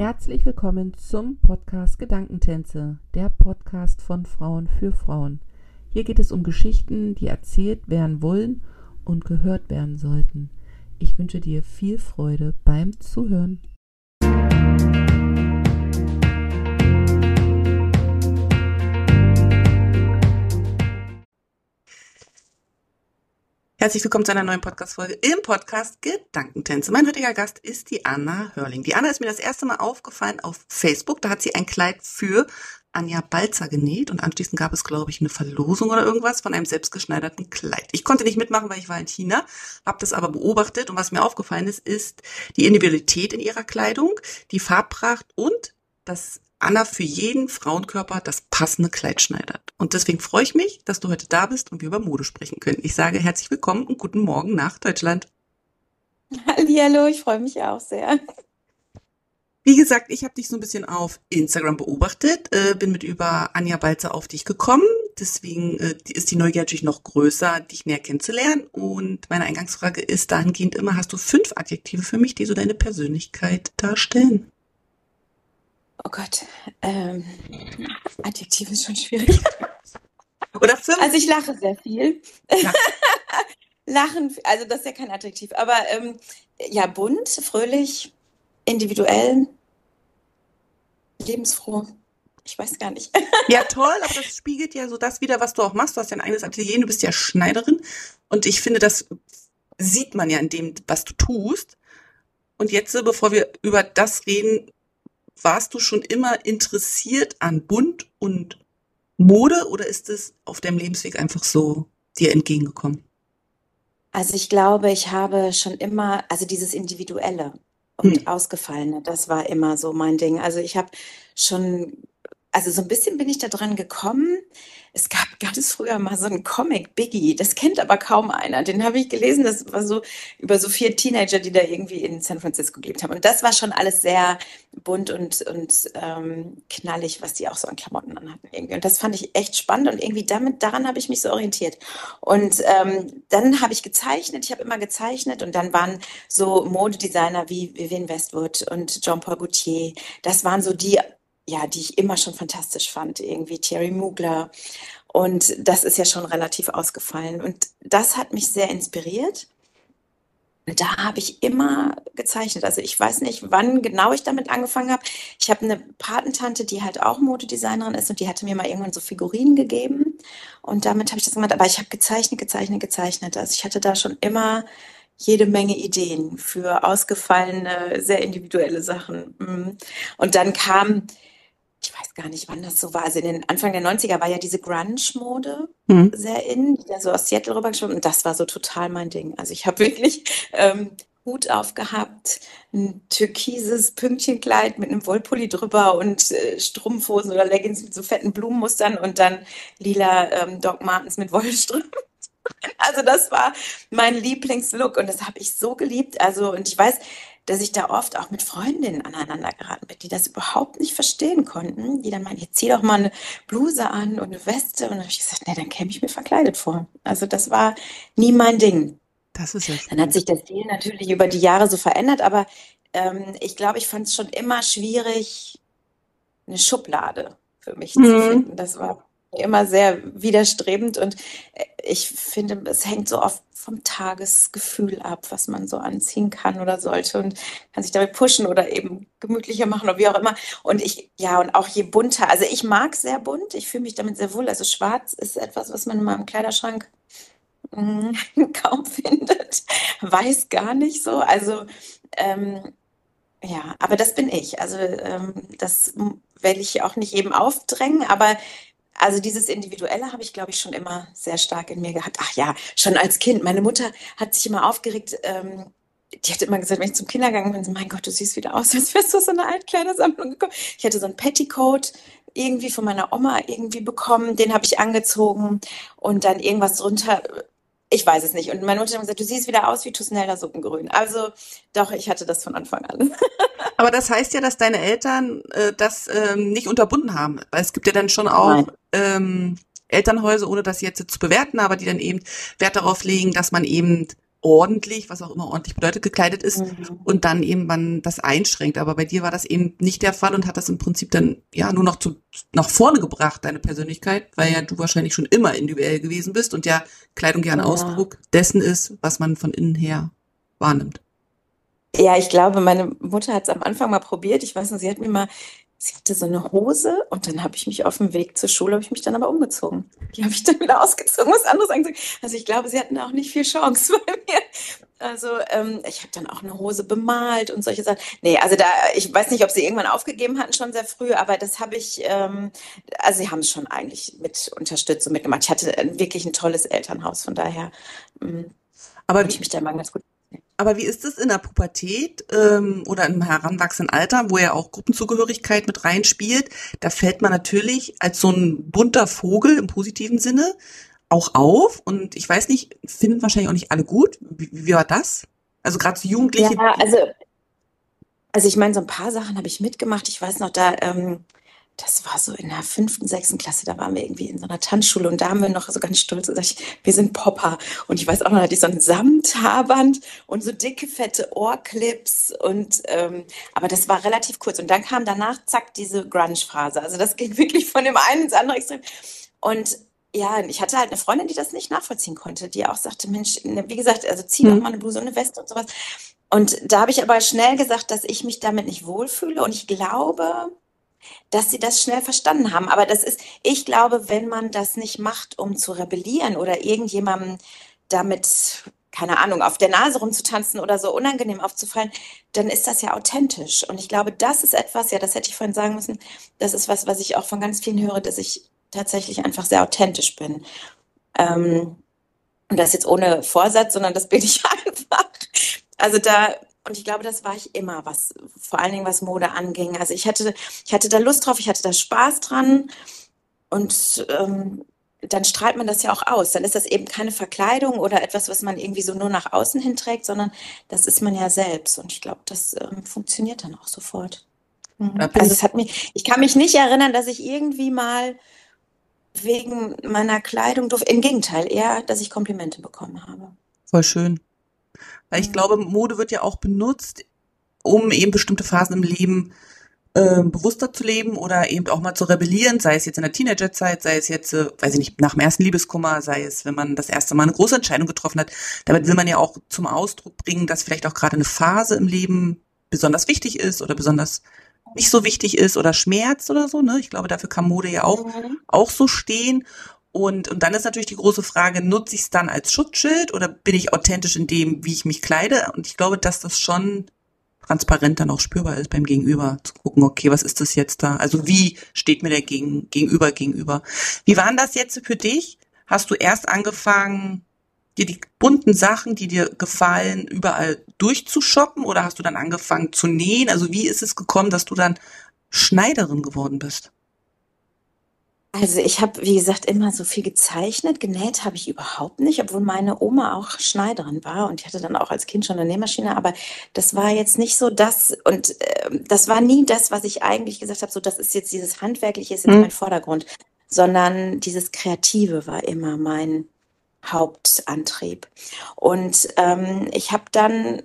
Herzlich willkommen zum Podcast Gedankentänze, der Podcast von Frauen für Frauen. Hier geht es um Geschichten, die erzählt werden wollen und gehört werden sollten. Ich wünsche dir viel Freude beim Zuhören. Herzlich willkommen zu einer neuen Podcast-Folge im Podcast Gedankentänze. Mein heutiger Gast ist die Anna Hörling. Die Anna ist mir das erste Mal aufgefallen auf Facebook. Da hat sie ein Kleid für Anja Balzer genäht und anschließend gab es, glaube ich, eine Verlosung oder irgendwas von einem selbstgeschneiderten Kleid. Ich konnte nicht mitmachen, weil ich war in China, habe das aber beobachtet und was mir aufgefallen ist die Individualität in ihrer Kleidung, die Farbpracht und dass Anna für jeden Frauenkörper das passende Kleid schneidet. Und deswegen freue ich mich, dass du heute da bist und wir über Mode sprechen können. Ich sage herzlich willkommen und guten Morgen nach Deutschland. Hallihallo, ich freue mich auch sehr. Wie gesagt, ich habe dich so ein bisschen auf Instagram beobachtet, bin mit über Anja Balzer auf dich gekommen. Deswegen ist die Neugier natürlich noch größer, dich näher kennenzulernen. Und meine Eingangsfrage ist dahingehend immer, hast du 5 Adjektive für mich, die so deine Persönlichkeit darstellen? Oh Gott, Adjektiv ist schon schwierig. Oder 5? Also ich lache sehr viel. Ja. Lachen, also das ist ja kein Adjektiv, aber ja, bunt, fröhlich, individuell, lebensfroh. Ich weiß gar nicht. Ja, toll, aber das spiegelt ja so das wider, was du auch machst. Du hast ja ein eigenes Atelier, du bist ja Schneiderin. Und ich finde, das sieht man ja in dem, was du tust. Und jetzt, bevor wir über das reden, warst du schon immer interessiert an Bunt und Mode oder ist es auf deinem Lebensweg einfach so dir entgegengekommen? Also ich glaube, ich habe schon immer, also dieses Individuelle und Ausgefallene, das war immer so mein Ding. Also ich habe schon, also so ein bisschen bin ich da dran gekommen. Es gab ganz früher mal so einen Comic, Biggie, das kennt aber kaum einer. Den habe ich gelesen, das war so über so 4 Teenager, die da irgendwie in San Francisco gelebt haben. Und das war schon alles sehr bunt und knallig, was die auch so an Klamotten anhatten irgendwie. Und das fand ich echt spannend und irgendwie daran habe ich mich so orientiert. Und dann habe ich gezeichnet, ich habe immer gezeichnet und dann waren so Modedesigner wie Vivienne Westwood und Jean-Paul Gaultier, das waren so die, ja, die ich immer schon fantastisch fand, irgendwie Thierry Mugler. Und das ist ja schon relativ ausgefallen. Und das hat mich sehr inspiriert. Und da habe ich immer gezeichnet. Also ich weiß nicht, wann genau ich damit angefangen habe. Ich habe eine Patentante, die halt auch Modedesignerin ist und die hatte mir mal irgendwann so Figurinen gegeben. Und damit habe ich das gemacht. Aber ich habe gezeichnet. Also ich hatte da schon immer jede Menge Ideen für ausgefallene, sehr individuelle Sachen. Und dann kam, ich weiß gar nicht, wann das so war. Also in den Anfang der 90er war ja diese Grunge-Mode sehr in, die da so aus Seattle rübergeschwommen. Und das war so total mein Ding. Also ich habe wirklich Hut aufgehabt, ein türkises Pünktchenkleid mit einem Wollpulli drüber und Strumpfhosen oder Leggings mit so fetten Blumenmustern und dann lila Doc Martens mit Wollstrümpfen. Also das war mein Lieblingslook und das habe ich so geliebt. Also und ich weiß, dass ich da oft auch mit Freundinnen aneinander geraten bin, die das überhaupt nicht verstehen konnten, die dann meinen, jetzt zieh doch mal eine Bluse an und eine Weste. Und dann habe ich gesagt, nee, dann käme ich mir verkleidet vor. Also das war nie mein Ding. Das ist ja Dann hat spannend. sich der Stil natürlich über die Jahre so verändert, aber ich glaube, ich fand es schon immer schwierig, eine Schublade für mich zu finden. Das war immer sehr widerstrebend und ich finde, es hängt so oft vom Tagesgefühl ab, was man so anziehen kann oder sollte und kann sich damit pushen oder eben gemütlicher machen oder wie auch immer. Und ja, und auch je bunter, also ich mag sehr bunt, ich fühle mich damit sehr wohl. Also schwarz ist etwas, was man in meinem Kleiderschrank mm, kaum findet. Weiß gar nicht so. Also ja, aber das bin ich. Also das werde ich auch nicht jedem aufdrängen, aber also dieses Individuelle habe ich, glaube ich, schon immer sehr stark in mir gehabt. Ach ja, schon als Kind. Meine Mutter hat sich immer aufgeregt. Die hat immer gesagt, wenn ich zum Kindergarten bin, so, mein Gott, du siehst wieder aus, als wärst du aus so einer Altkleidersammlung gekommen. Ich hatte so ein Petticoat irgendwie von meiner Oma irgendwie bekommen. Den habe ich angezogen und dann irgendwas drunter. Ich weiß es nicht. Und meine Mutter hat gesagt, du siehst wieder aus wie Tusnelda Suppengrün. Also doch, ich hatte das von Anfang an. Aber das heißt ja, dass deine Eltern das nicht unterbunden haben. Weil es gibt ja dann schon auch Nein. Elternhäuser, ohne das jetzt zu bewerten, aber die dann eben Wert darauf legen, dass man eben ordentlich, was auch immer ordentlich bedeutet, gekleidet ist Mhm. und dann eben man das einschränkt. Aber bei dir war das eben nicht der Fall und hat das im Prinzip dann ja nur noch nach vorne gebracht, deine Persönlichkeit, weil ja du wahrscheinlich schon immer individuell gewesen bist und ja Kleidung ja ein Ja. Ausdruck dessen ist, was man von innen her wahrnimmt. Ja, ich glaube, meine Mutter hat es am Anfang mal probiert. Ich weiß nicht, sie hatte so eine Hose und dann habe ich mich auf dem Weg zur Schule, habe ich mich dann aber umgezogen. Die habe ich dann wieder ausgezogen, was anderes angezogen. Also ich glaube, sie hatten auch nicht viel Chance bei mir. Also ich habe dann auch eine Hose bemalt und solche Sachen. Nee, also ich weiß nicht, ob sie irgendwann aufgegeben hatten, schon sehr früh, aber das habe ich, also sie haben es schon eigentlich mit unterstützt und mitgemacht. Ich hatte wirklich ein tolles Elternhaus, von daher Aber konnte ich wie, mich da mal ganz gut. aber wie ist es in der Pubertät oder im heranwachsenden Alter, wo ja auch Gruppenzugehörigkeit mit reinspielt? Da fällt man natürlich als so ein bunter Vogel im positiven Sinne auch auf. Und ich weiß nicht, finden wahrscheinlich auch nicht alle gut. Wie war das? Also gerade so Ja, Jugendliche. also ich meine, so ein paar Sachen habe ich mitgemacht. Ich weiß noch, das war so in der 5., 6. Klasse, da waren wir irgendwie in so einer Tanzschule und da haben wir noch so ganz stolz gesagt, wir sind Popper. Und ich weiß auch noch, da hatte ich so ein Samthaarband und so dicke, fette Ohrclips aber das war relativ kurz. Und dann kam danach, zack, diese Grunge-Phase. Also das ging wirklich von dem einen ins andere Extrem. Und ja, ich hatte halt eine Freundin, die das nicht nachvollziehen konnte, die auch sagte, Mensch, ne, wie gesagt, also zieh doch Hm. mal eine Bluse und eine Weste und sowas. Und da habe ich aber schnell gesagt, dass ich mich damit nicht wohlfühle und ich glaube, dass sie das schnell verstanden haben. Aber ich glaube, wenn man das nicht macht, um zu rebellieren oder irgendjemandem damit, keine Ahnung, auf der Nase rumzutanzen oder so unangenehm aufzufallen, dann ist das ja authentisch. Und ich glaube, das ist etwas, ja, das hätte ich vorhin sagen müssen, das ist was, was ich auch von ganz vielen höre, dass ich tatsächlich einfach sehr authentisch bin. Ähm, und das jetzt ohne Vorsatz, sondern das bin ich einfach. Also und ich glaube, das war ich immer, vor allen Dingen was Mode anging. Also ich hatte da Lust drauf, ich hatte da Spaß dran und dann strahlt man das ja auch aus. Dann ist das eben keine Verkleidung oder etwas, was man irgendwie so nur nach außen hin trägt, sondern das ist man ja selbst. Und ich glaube, das funktioniert dann auch sofort. Da Mhm. bin Also ich ich kann mich nicht erinnern, dass ich irgendwie mal wegen meiner Kleidung doof, im Gegenteil, eher, dass ich Komplimente bekommen habe. voll schön. Weil ich glaube, Mhm. Mode wird ja auch benutzt, um eben bestimmte Phasen im Leben bewusster zu leben oder eben auch mal zu rebellieren, sei es jetzt in der Teenagerzeit, sei es jetzt, weiß ich nicht, nach dem ersten Liebeskummer, sei es, wenn man das erste Mal eine große Entscheidung getroffen hat. Damit will man ja auch zum Ausdruck bringen, dass vielleicht auch gerade eine Phase im Leben besonders wichtig ist oder besonders nicht so wichtig ist oder schmerzt oder so, ne? Ich glaube, dafür kann Mode ja Mhm. auch so stehen. Und dann ist natürlich die große Frage, nutze ich es dann als Schutzschild oder bin ich authentisch in dem, wie ich mich kleide? Und ich glaube, dass das schon transparent dann auch spürbar ist beim Gegenüber, zu gucken, okay, was ist das jetzt da? Also wie steht mir der Gegenüber? Wie waren das jetzt für dich? Hast du erst angefangen, dir die bunten Sachen, die dir gefallen, überall durchzushoppen oder hast du dann angefangen zu nähen? Also wie ist es gekommen, dass du dann Schneiderin geworden bist? Also ich habe, wie gesagt, immer so viel gezeichnet. Genäht habe ich überhaupt nicht, obwohl meine Oma auch Schneiderin war und ich hatte dann auch als Kind schon eine Nähmaschine, aber das war jetzt nicht so das und das war nie das, was ich eigentlich gesagt habe, so das ist jetzt dieses Handwerkliche ist jetzt Hm. mein Vordergrund, sondern dieses Kreative war immer mein Hauptantrieb. Und ich habe dann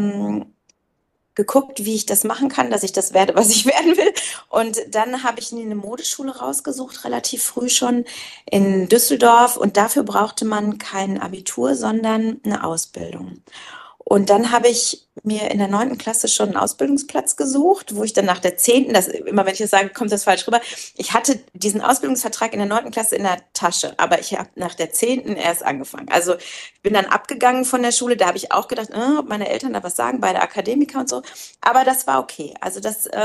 geguckt, wie ich das machen kann, dass ich das werde, was ich werden will. Und dann habe ich eine Modeschule rausgesucht, relativ früh schon in Düsseldorf. Und dafür brauchte man kein Abitur, sondern eine Ausbildung. Und dann habe ich mir in der 9. Klasse schon einen Ausbildungsplatz gesucht, wo ich dann nach der 10., immer wenn ich das sage, kommt das falsch rüber. Ich hatte diesen Ausbildungsvertrag in der 9. Klasse in der Tasche, aber ich habe nach der 10. erst angefangen. Also ich bin dann abgegangen von der Schule, da habe ich auch gedacht, ob meine Eltern da was sagen, beide Akademiker und so. Aber das war okay. Also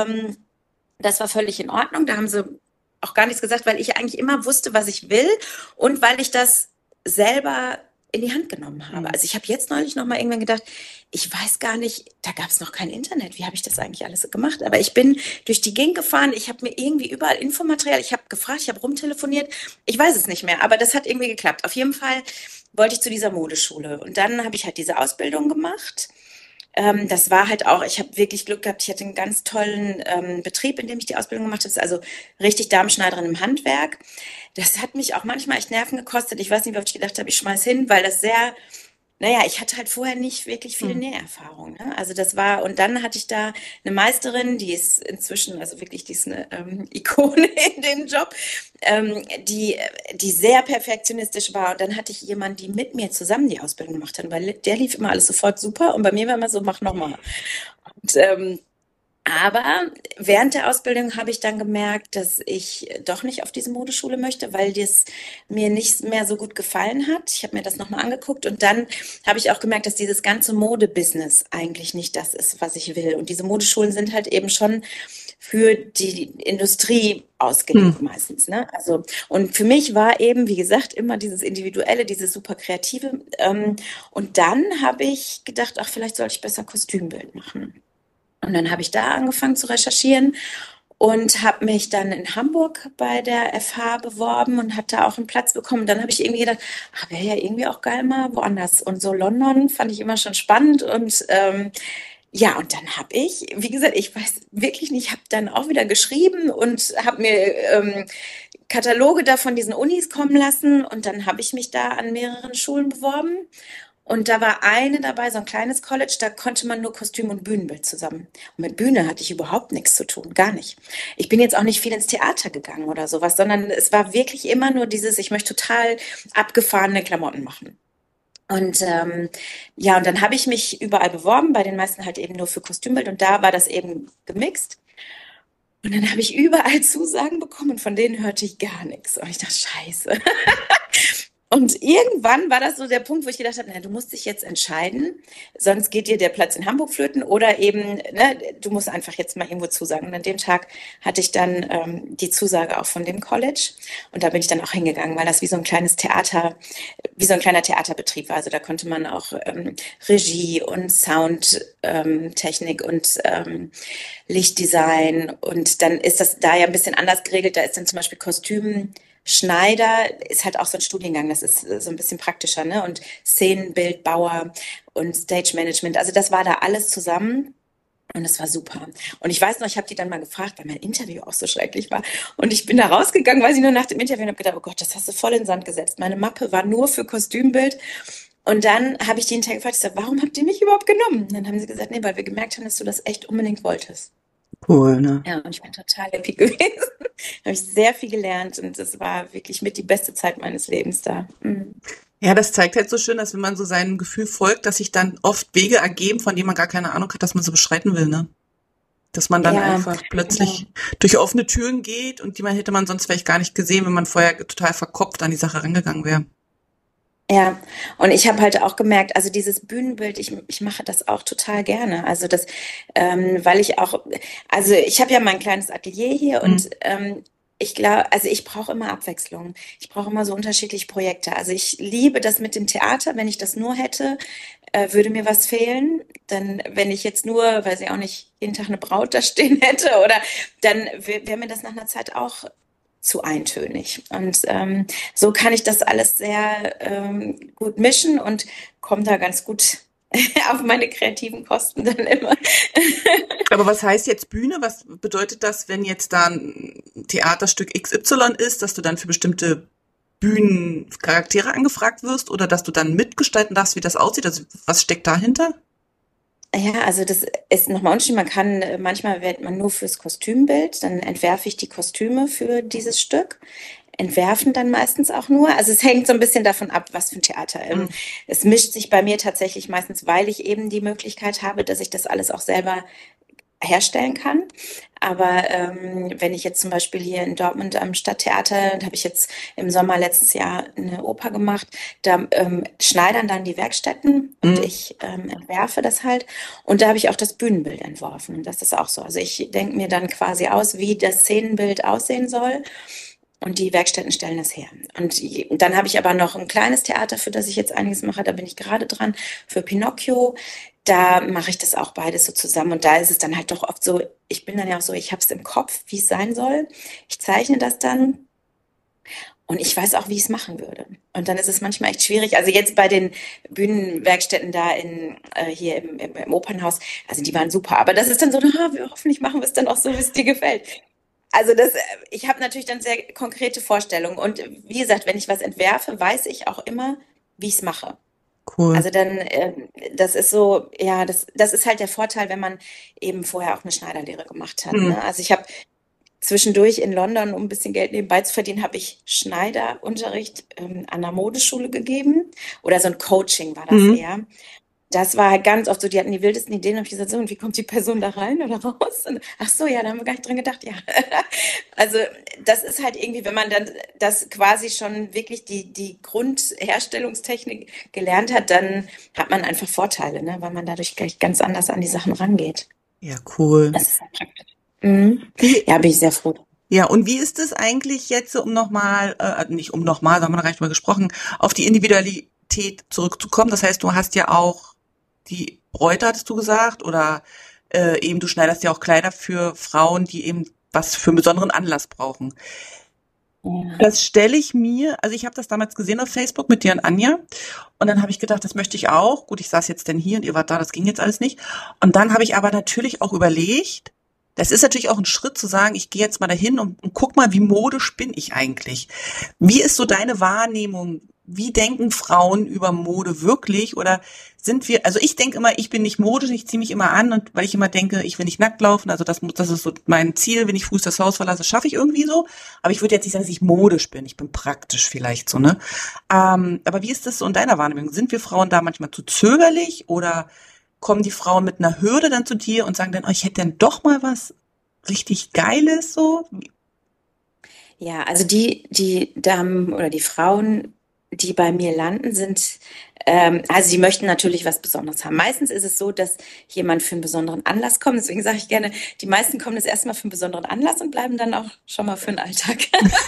das war völlig in Ordnung. Da haben sie auch gar nichts gesagt, weil ich eigentlich immer wusste, was ich will und weil ich das selber in die Hand genommen habe. Hm. Also ich habe jetzt neulich noch mal irgendwann gedacht, ich weiß gar nicht, da gab es noch kein Internet. Wie habe ich das eigentlich alles gemacht? Aber ich bin durch die Gegend gefahren, ich habe mir irgendwie überall Infomaterial, ich habe gefragt, ich habe rumtelefoniert, ich weiß es nicht mehr, aber das hat irgendwie geklappt. Auf jeden Fall wollte ich zu dieser Modeschule und dann habe ich halt diese Ausbildung gemacht. Das war halt auch, ich habe wirklich Glück gehabt, ich hatte einen ganz tollen Betrieb, in dem ich die Ausbildung gemacht habe. Das ist also richtig Darmschneiderin im Handwerk. Das hat mich auch manchmal echt Nerven gekostet. Ich weiß nicht, wie oft ich gedacht habe, ich schmeiß hin, weil das sehr naja, ich hatte halt vorher nicht wirklich viele Hm. Näherfahrung, ne? Also das war, und dann hatte ich da eine Meisterin, die ist inzwischen, also wirklich, die ist eine Ikone in dem Job, die sehr perfektionistisch war. Und dann hatte ich jemanden, die mit mir zusammen die Ausbildung gemacht hat, weil der lief immer alles sofort super und bei mir war immer so, mach nochmal. Und aber während der Ausbildung habe ich dann gemerkt, dass ich doch nicht auf diese Modeschule möchte, weil das mir nicht mehr so gut gefallen hat. Ich habe mir das nochmal angeguckt und dann habe ich auch gemerkt, dass dieses ganze Modebusiness eigentlich nicht das ist, was ich will. Und diese Modeschulen sind halt eben schon für die Industrie Hm. ausgelegt meistens, ne? Also, und für mich war eben, wie gesagt, immer dieses Individuelle, dieses super Kreative. Und dann habe ich gedacht, ach, vielleicht sollte ich besser Kostümbild machen. Und dann habe ich da angefangen zu recherchieren und habe mich dann in Hamburg bei der FH beworben und hatte auch einen Platz bekommen. Dann habe ich irgendwie gedacht, ach, wäre ja irgendwie auch geil mal woanders. Und so London fand ich immer schon spannend. Und ja, und dann habe ich, wie gesagt, ich weiß wirklich nicht, habe dann auch wieder geschrieben und habe mir Kataloge da von diesen Unis kommen lassen. Und dann habe ich mich da an mehreren Schulen beworben. Und da war eine dabei, so ein kleines College, da konnte man nur Kostüm und Bühnenbild zusammen. Und mit Bühne hatte ich überhaupt nichts zu tun, gar nicht. Ich bin jetzt auch nicht viel ins Theater gegangen oder sowas, sondern es war wirklich immer nur dieses, ich möchte total abgefahrene Klamotten machen. Und ja, und dann habe ich mich überall beworben, bei den meisten halt eben nur für Kostümbild und da war das eben gemixt. Und dann habe ich überall Zusagen bekommen, von denen hörte ich gar nichts. Und ich dachte, scheiße. Und irgendwann war das so der Punkt, wo ich gedacht habe, na, du musst dich jetzt entscheiden, sonst geht dir der Platz in Hamburg flöten oder eben, ne, du musst einfach jetzt mal irgendwo zusagen. Und an dem Tag hatte ich dann die Zusage auch von dem College und da bin ich dann auch hingegangen, weil das wie so ein kleines Theater, wie so ein kleiner Theaterbetrieb war. Also da konnte man auch Regie und Soundtechnik Technik und Lichtdesign und dann ist das da ja ein bisschen anders geregelt. Da ist dann zum Beispiel Kostüm Schneider ist halt auch so ein Studiengang, das ist so ein bisschen praktischer, ne? Und Szenenbildbauer und Stage Management, also das war da alles zusammen und das war super. Und ich weiß noch, ich habe die dann mal gefragt, weil mein Interview auch so schrecklich war. Und ich bin da rausgegangen, weiß ich nur nach dem Interview und habe gedacht, oh Gott, das hast du voll in den Sand gesetzt. Meine Mappe war nur für Kostümbild. Und dann habe ich die hinterher gefragt, ich sag, warum habt ihr mich überhaupt genommen? Und dann haben sie gesagt, nee, weil wir gemerkt haben, dass du das echt unbedingt wolltest. Cool, ne? Ja, und ich bin total happy gewesen. Da habe ich sehr viel gelernt und das war wirklich mit die beste Zeit meines Lebens da. Mhm. Ja, das zeigt halt so schön, dass wenn man so seinem Gefühl folgt, dass sich dann oft Wege ergeben, von denen man gar keine Ahnung hat, dass man so beschreiten will, ne? Dass man dann Ja, einfach genau. plötzlich durch offene Türen geht und hätte man sonst vielleicht gar nicht gesehen, wenn man vorher total verkopft an die Sache rangegangen wäre. Ja, und ich habe halt auch gemerkt, also dieses Bühnenbild, ich mache das auch total gerne. Also das, weil ich auch, also ich habe ja mein kleines Atelier hier Mhm. und ich glaube, also ich brauche immer Abwechslung. Ich brauche immer so unterschiedliche Projekte. Also ich liebe das mit dem Theater. Wenn ich das nur hätte, würde mir was fehlen. Dann, wenn ich jetzt nur, weiß ich auch nicht, jeden Tag eine Braut da stehen hätte, oder dann wäre mir das nach einer Zeit auch zu eintönig. Und so kann ich das alles sehr gut mischen und komme da ganz gut auf meine kreativen Kosten dann immer. Aber was heißt jetzt Bühne? Was bedeutet das, wenn jetzt da ein Theaterstück XY ist, dass du dann für bestimmte Bühnencharaktere angefragt wirst oder dass du dann mitgestalten darfst, wie das aussieht? Also was steckt dahinter? Ja, also das ist nochmal unterschiedlich. Man kann, manchmal wählt man nur fürs Kostümbild, dann entwerfe ich die Kostüme für dieses Stück. Entwerfen dann meistens auch nur. Also es hängt so ein bisschen davon ab, was für ein Theater. Mhm. Es mischt sich bei mir tatsächlich meistens, weil ich eben die Möglichkeit habe, dass ich das alles auch selber herstellen kann. Aber wenn ich jetzt zum Beispiel hier in Dortmund am Stadttheater, da habe ich jetzt im Sommer letztes Jahr eine Oper gemacht, da schneidern dann die Werkstätten und Mhm. ich entwerfe das halt. Und da habe ich auch das Bühnenbild entworfen. Und das ist auch so. Also ich denke mir dann quasi aus, wie das Szenenbild aussehen soll. Und die Werkstätten stellen das her. Und dann habe ich aber noch ein kleines Theater, für das ich jetzt einiges mache. Da bin ich gerade dran, für Pinocchio. Da mache ich das auch beides so zusammen. Und da ist es dann halt doch oft so, ich bin dann ja auch so, ich habe es im Kopf, wie es sein soll. Ich zeichne das dann und ich weiß auch, wie ich es machen würde. Und dann ist es manchmal echt schwierig. Also jetzt bei den Bühnenwerkstätten da hier im Opernhaus, also die waren super. Aber das ist dann so, hoffentlich machen wir es dann auch so, wie es dir gefällt. Also ich habe natürlich dann sehr konkrete Vorstellungen. Und wie gesagt, wenn ich was entwerfe, weiß ich auch immer, wie ich es mache. Cool. Also dann, das ist so, ja, das ist halt der Vorteil, wenn man eben vorher auch eine Schneiderlehre gemacht hat, Hm. ne? Also ich habe zwischendurch in London, um ein bisschen Geld nebenbei zu verdienen, habe ich Schneiderunterricht an der Modeschule gegeben. Oder so ein Coaching war das Mhm. eher. Das war halt ganz oft so, die hatten die wildesten Ideen. Und ich gesagt, so, und wie kommt die Person da rein oder raus? Und, ach so, ja, da haben wir gar nicht dran gedacht, ja. Also das ist halt irgendwie, wenn man dann das quasi schon wirklich die Grundherstellungstechnik gelernt hat, dann hat man einfach Vorteile, ne? Weil man dadurch gleich ganz anders an die Sachen rangeht. Ja, cool. Das ist halt praktisch. Mhm. Wie, Ja, bin ich sehr froh. ja, und wie ist es eigentlich jetzt, so, um nochmal, nicht um nochmal, da haben wir noch gar nicht drüber gesprochen, auf die Individualität zurückzukommen? Das heißt, du hast ja auch die Bräute, hattest du gesagt, oder eben du schneiderst ja auch Kleider für Frauen, die eben was für einen besonderen Anlass brauchen. Ja. Das stelle ich mir, also ich habe das damals gesehen auf Facebook mit dir und Anja und dann habe ich gedacht, das möchte ich auch. Gut, ich saß jetzt denn hier und ihr wart da, das ging jetzt alles nicht. Und dann habe ich aber natürlich auch überlegt, das ist natürlich auch ein Schritt zu sagen, ich gehe jetzt mal dahin und guck mal, wie modisch bin ich eigentlich? Wie ist so deine Wahrnehmung? Wie denken Frauen über Mode wirklich? Oder sind wir, also ich denke immer, ich bin nicht modisch, ich ziehe mich immer an und weil ich immer denke, ich will nicht nackt laufen, also das ist so mein Ziel, wenn ich früh das Haus verlasse, schaffe ich irgendwie so. Aber ich würde jetzt nicht sagen, dass ich modisch bin, ich bin praktisch vielleicht so, ne? Aber wie ist das so in deiner Wahrnehmung? Sind wir Frauen da manchmal zu zögerlich oder kommen die Frauen mit einer Hürde dann zu dir und sagen dann, oh, ich hätte dann doch mal was richtig Geiles so? Ja, also die Damen oder die Frauen, die bei mir landen, sind, also sie möchten natürlich was Besonderes haben. Meistens ist es so, dass jemand für einen besonderen Anlass kommt. Deswegen sage ich gerne, die meisten kommen das erstmal für einen besonderen Anlass und bleiben dann auch schon mal für den Alltag.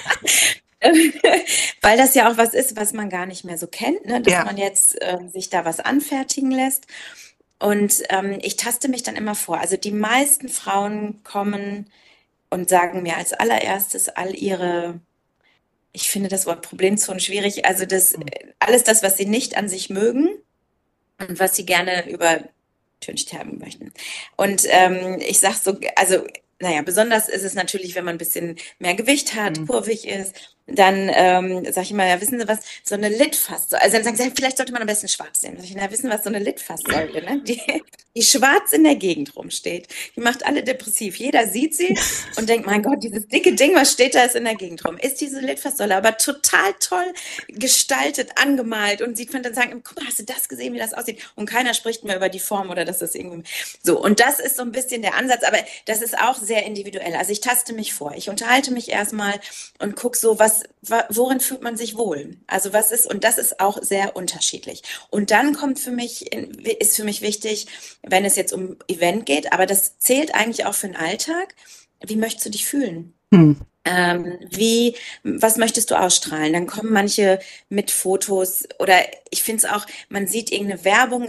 Weil das ja auch was ist, was man gar nicht mehr so kennt, ne? Dass Ja. man jetzt sich da was anfertigen lässt. Und ich taste mich dann immer vor. Also die meisten Frauen kommen und sagen mir als allererstes all ihre, ich finde das Wort Problemzonen schwierig, also alles das, was sie nicht an sich mögen und was sie gerne übertüncht haben möchten. Und ich sag so, also, naja, besonders ist es natürlich, wenn man ein bisschen mehr Gewicht hat, Hm. kurvig ist, dann sage ich immer, ja, wissen Sie was, so eine Litfaß, also dann sagen sie, ja, vielleicht sollte man am besten schwarz sehen. Sag ich, na, wissen Sie was, so eine Litfaßsäule, ne? Die schwarz in der Gegend rumsteht, die macht alle depressiv. Jeder sieht sie und denkt, mein Gott, dieses dicke Ding, was steht da, ist in der Gegend rum. Ist diese Litfaßsäule aber total toll gestaltet, angemalt und sieht man dann sagen, guck mal, hast du das gesehen, wie das aussieht? Und keiner spricht mehr über die Form oder dass das irgendwie so. Und das ist so ein bisschen der Ansatz, aber das ist auch sehr individuell. Also ich taste mich vor, ich unterhalte mich erstmal und gucke so, worin fühlt man sich wohl? Also was ist, und das ist auch sehr unterschiedlich. Und dann ist für mich wichtig, wenn es jetzt um Event geht, aber das zählt eigentlich auch für den Alltag. Wie möchtest du dich fühlen? Hm. Was möchtest du ausstrahlen? Dann kommen manche mit Fotos oder ich finde es auch, man sieht irgendeine Werbung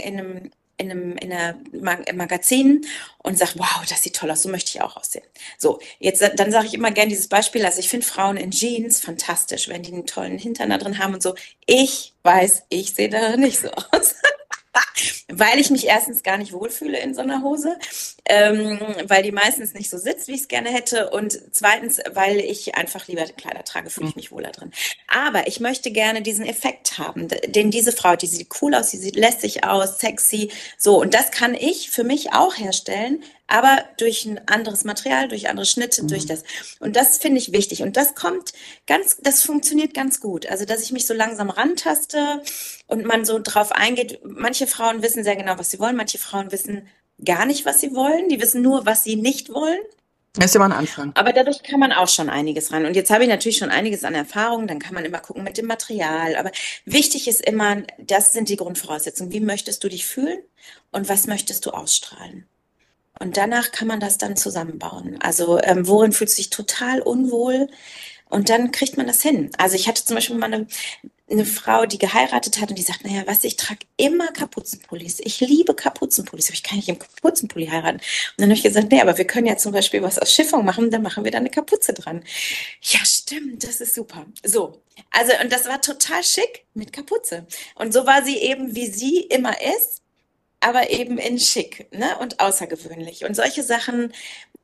im Magazin und sagt, wow, das sieht toll aus, so möchte ich auch aussehen. So, jetzt, dann sage ich immer gerne dieses Beispiel, also ich finde Frauen in Jeans fantastisch, wenn die einen tollen Hintern da drin haben und so. Ich weiß, ich sehe da nicht so aus. Weil ich mich erstens gar nicht wohlfühle in so einer Hose, weil die meistens nicht so sitzt, wie ich es gerne hätte. Und zweitens, weil ich einfach lieber Kleider trage, fühle ich mich wohler drin. Aber ich möchte gerne diesen Effekt haben, den diese Frau, die sieht cool aus, die sieht lässig aus, sexy, so. Und das kann ich für mich auch herstellen, aber durch ein anderes Material, durch andere Schnitte, durch Hm. das. Und das finde ich wichtig. Und das funktioniert ganz gut. Also, dass ich mich so langsam rantaste und man so drauf eingeht. Manche Frauen wissen sehr genau, was sie wollen. Manche Frauen wissen gar nicht, was sie wollen. Die wissen nur, was sie nicht wollen. Das ist ja mal ein Anfang. Aber dadurch kann man auch schon einiges ran. Und jetzt habe ich natürlich schon einiges an Erfahrung. Dann kann man immer gucken mit dem Material. Aber wichtig ist immer, das sind die Grundvoraussetzungen. Wie möchtest du dich fühlen und was möchtest du ausstrahlen? Und danach kann man das dann zusammenbauen. Also, worin fühlst du dich total unwohl? Und dann kriegt man das hin. Also ich hatte zum Beispiel mal eine Frau, die geheiratet hat und die sagt, naja, weißt du, ich trage immer Kapuzenpullis. Ich liebe Kapuzenpullis, aber ich kann nicht im Kapuzenpulli heiraten. Und dann habe ich gesagt, nee, aber wir können ja zum Beispiel was aus Chiffon machen, dann machen wir da eine Kapuze dran. Ja, stimmt, das ist super. So, also und das war total schick mit Kapuze. Und so war sie eben, wie sie immer ist, aber eben in schick, ne, und außergewöhnlich. Und solche Sachen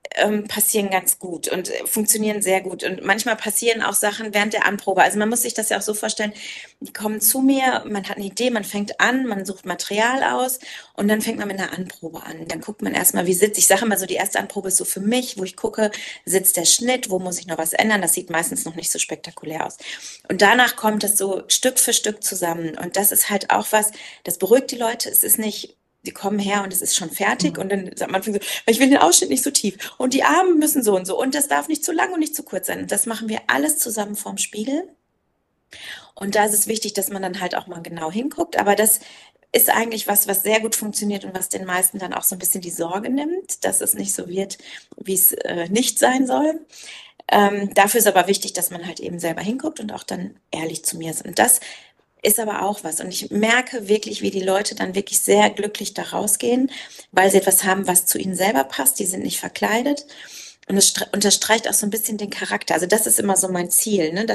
passieren ganz gut und funktionieren sehr gut. Und manchmal passieren auch Sachen während der Anprobe. Also man muss sich das ja auch so vorstellen, die kommen zu mir, man hat eine Idee, man fängt an, man sucht Material aus und dann fängt man mit einer Anprobe an. Dann guckt man erstmal, wie sitzt. Ich sage immer so, die erste Anprobe ist so für mich, wo ich gucke, sitzt der Schnitt, wo muss ich noch was ändern. Das sieht meistens noch nicht so spektakulär aus. Und danach kommt es so Stück für Stück zusammen. Und das ist halt auch was, das beruhigt die Leute. Es ist nicht, die kommen her und es ist schon fertig und dann sagt man so, ich will den Ausschnitt nicht so tief und die Arme müssen so und so und das darf nicht zu lang und nicht zu kurz sein. Und das machen wir alles zusammen vorm Spiegel. Und da ist es wichtig, dass man dann halt auch mal genau hinguckt. Aber das ist eigentlich was sehr gut funktioniert und was den meisten dann auch so ein bisschen die Sorge nimmt, dass es nicht so wird, wie es nicht sein soll. Dafür ist aber wichtig, dass man halt eben selber hinguckt und auch dann ehrlich zu mir ist. Und das ist aber auch was. Und ich merke wirklich, wie die Leute dann wirklich sehr glücklich da rausgehen, weil sie etwas haben, was zu ihnen selber passt. Die sind nicht verkleidet. Und es unterstreicht auch so ein bisschen den Charakter. Also das ist immer so mein Ziel, ne?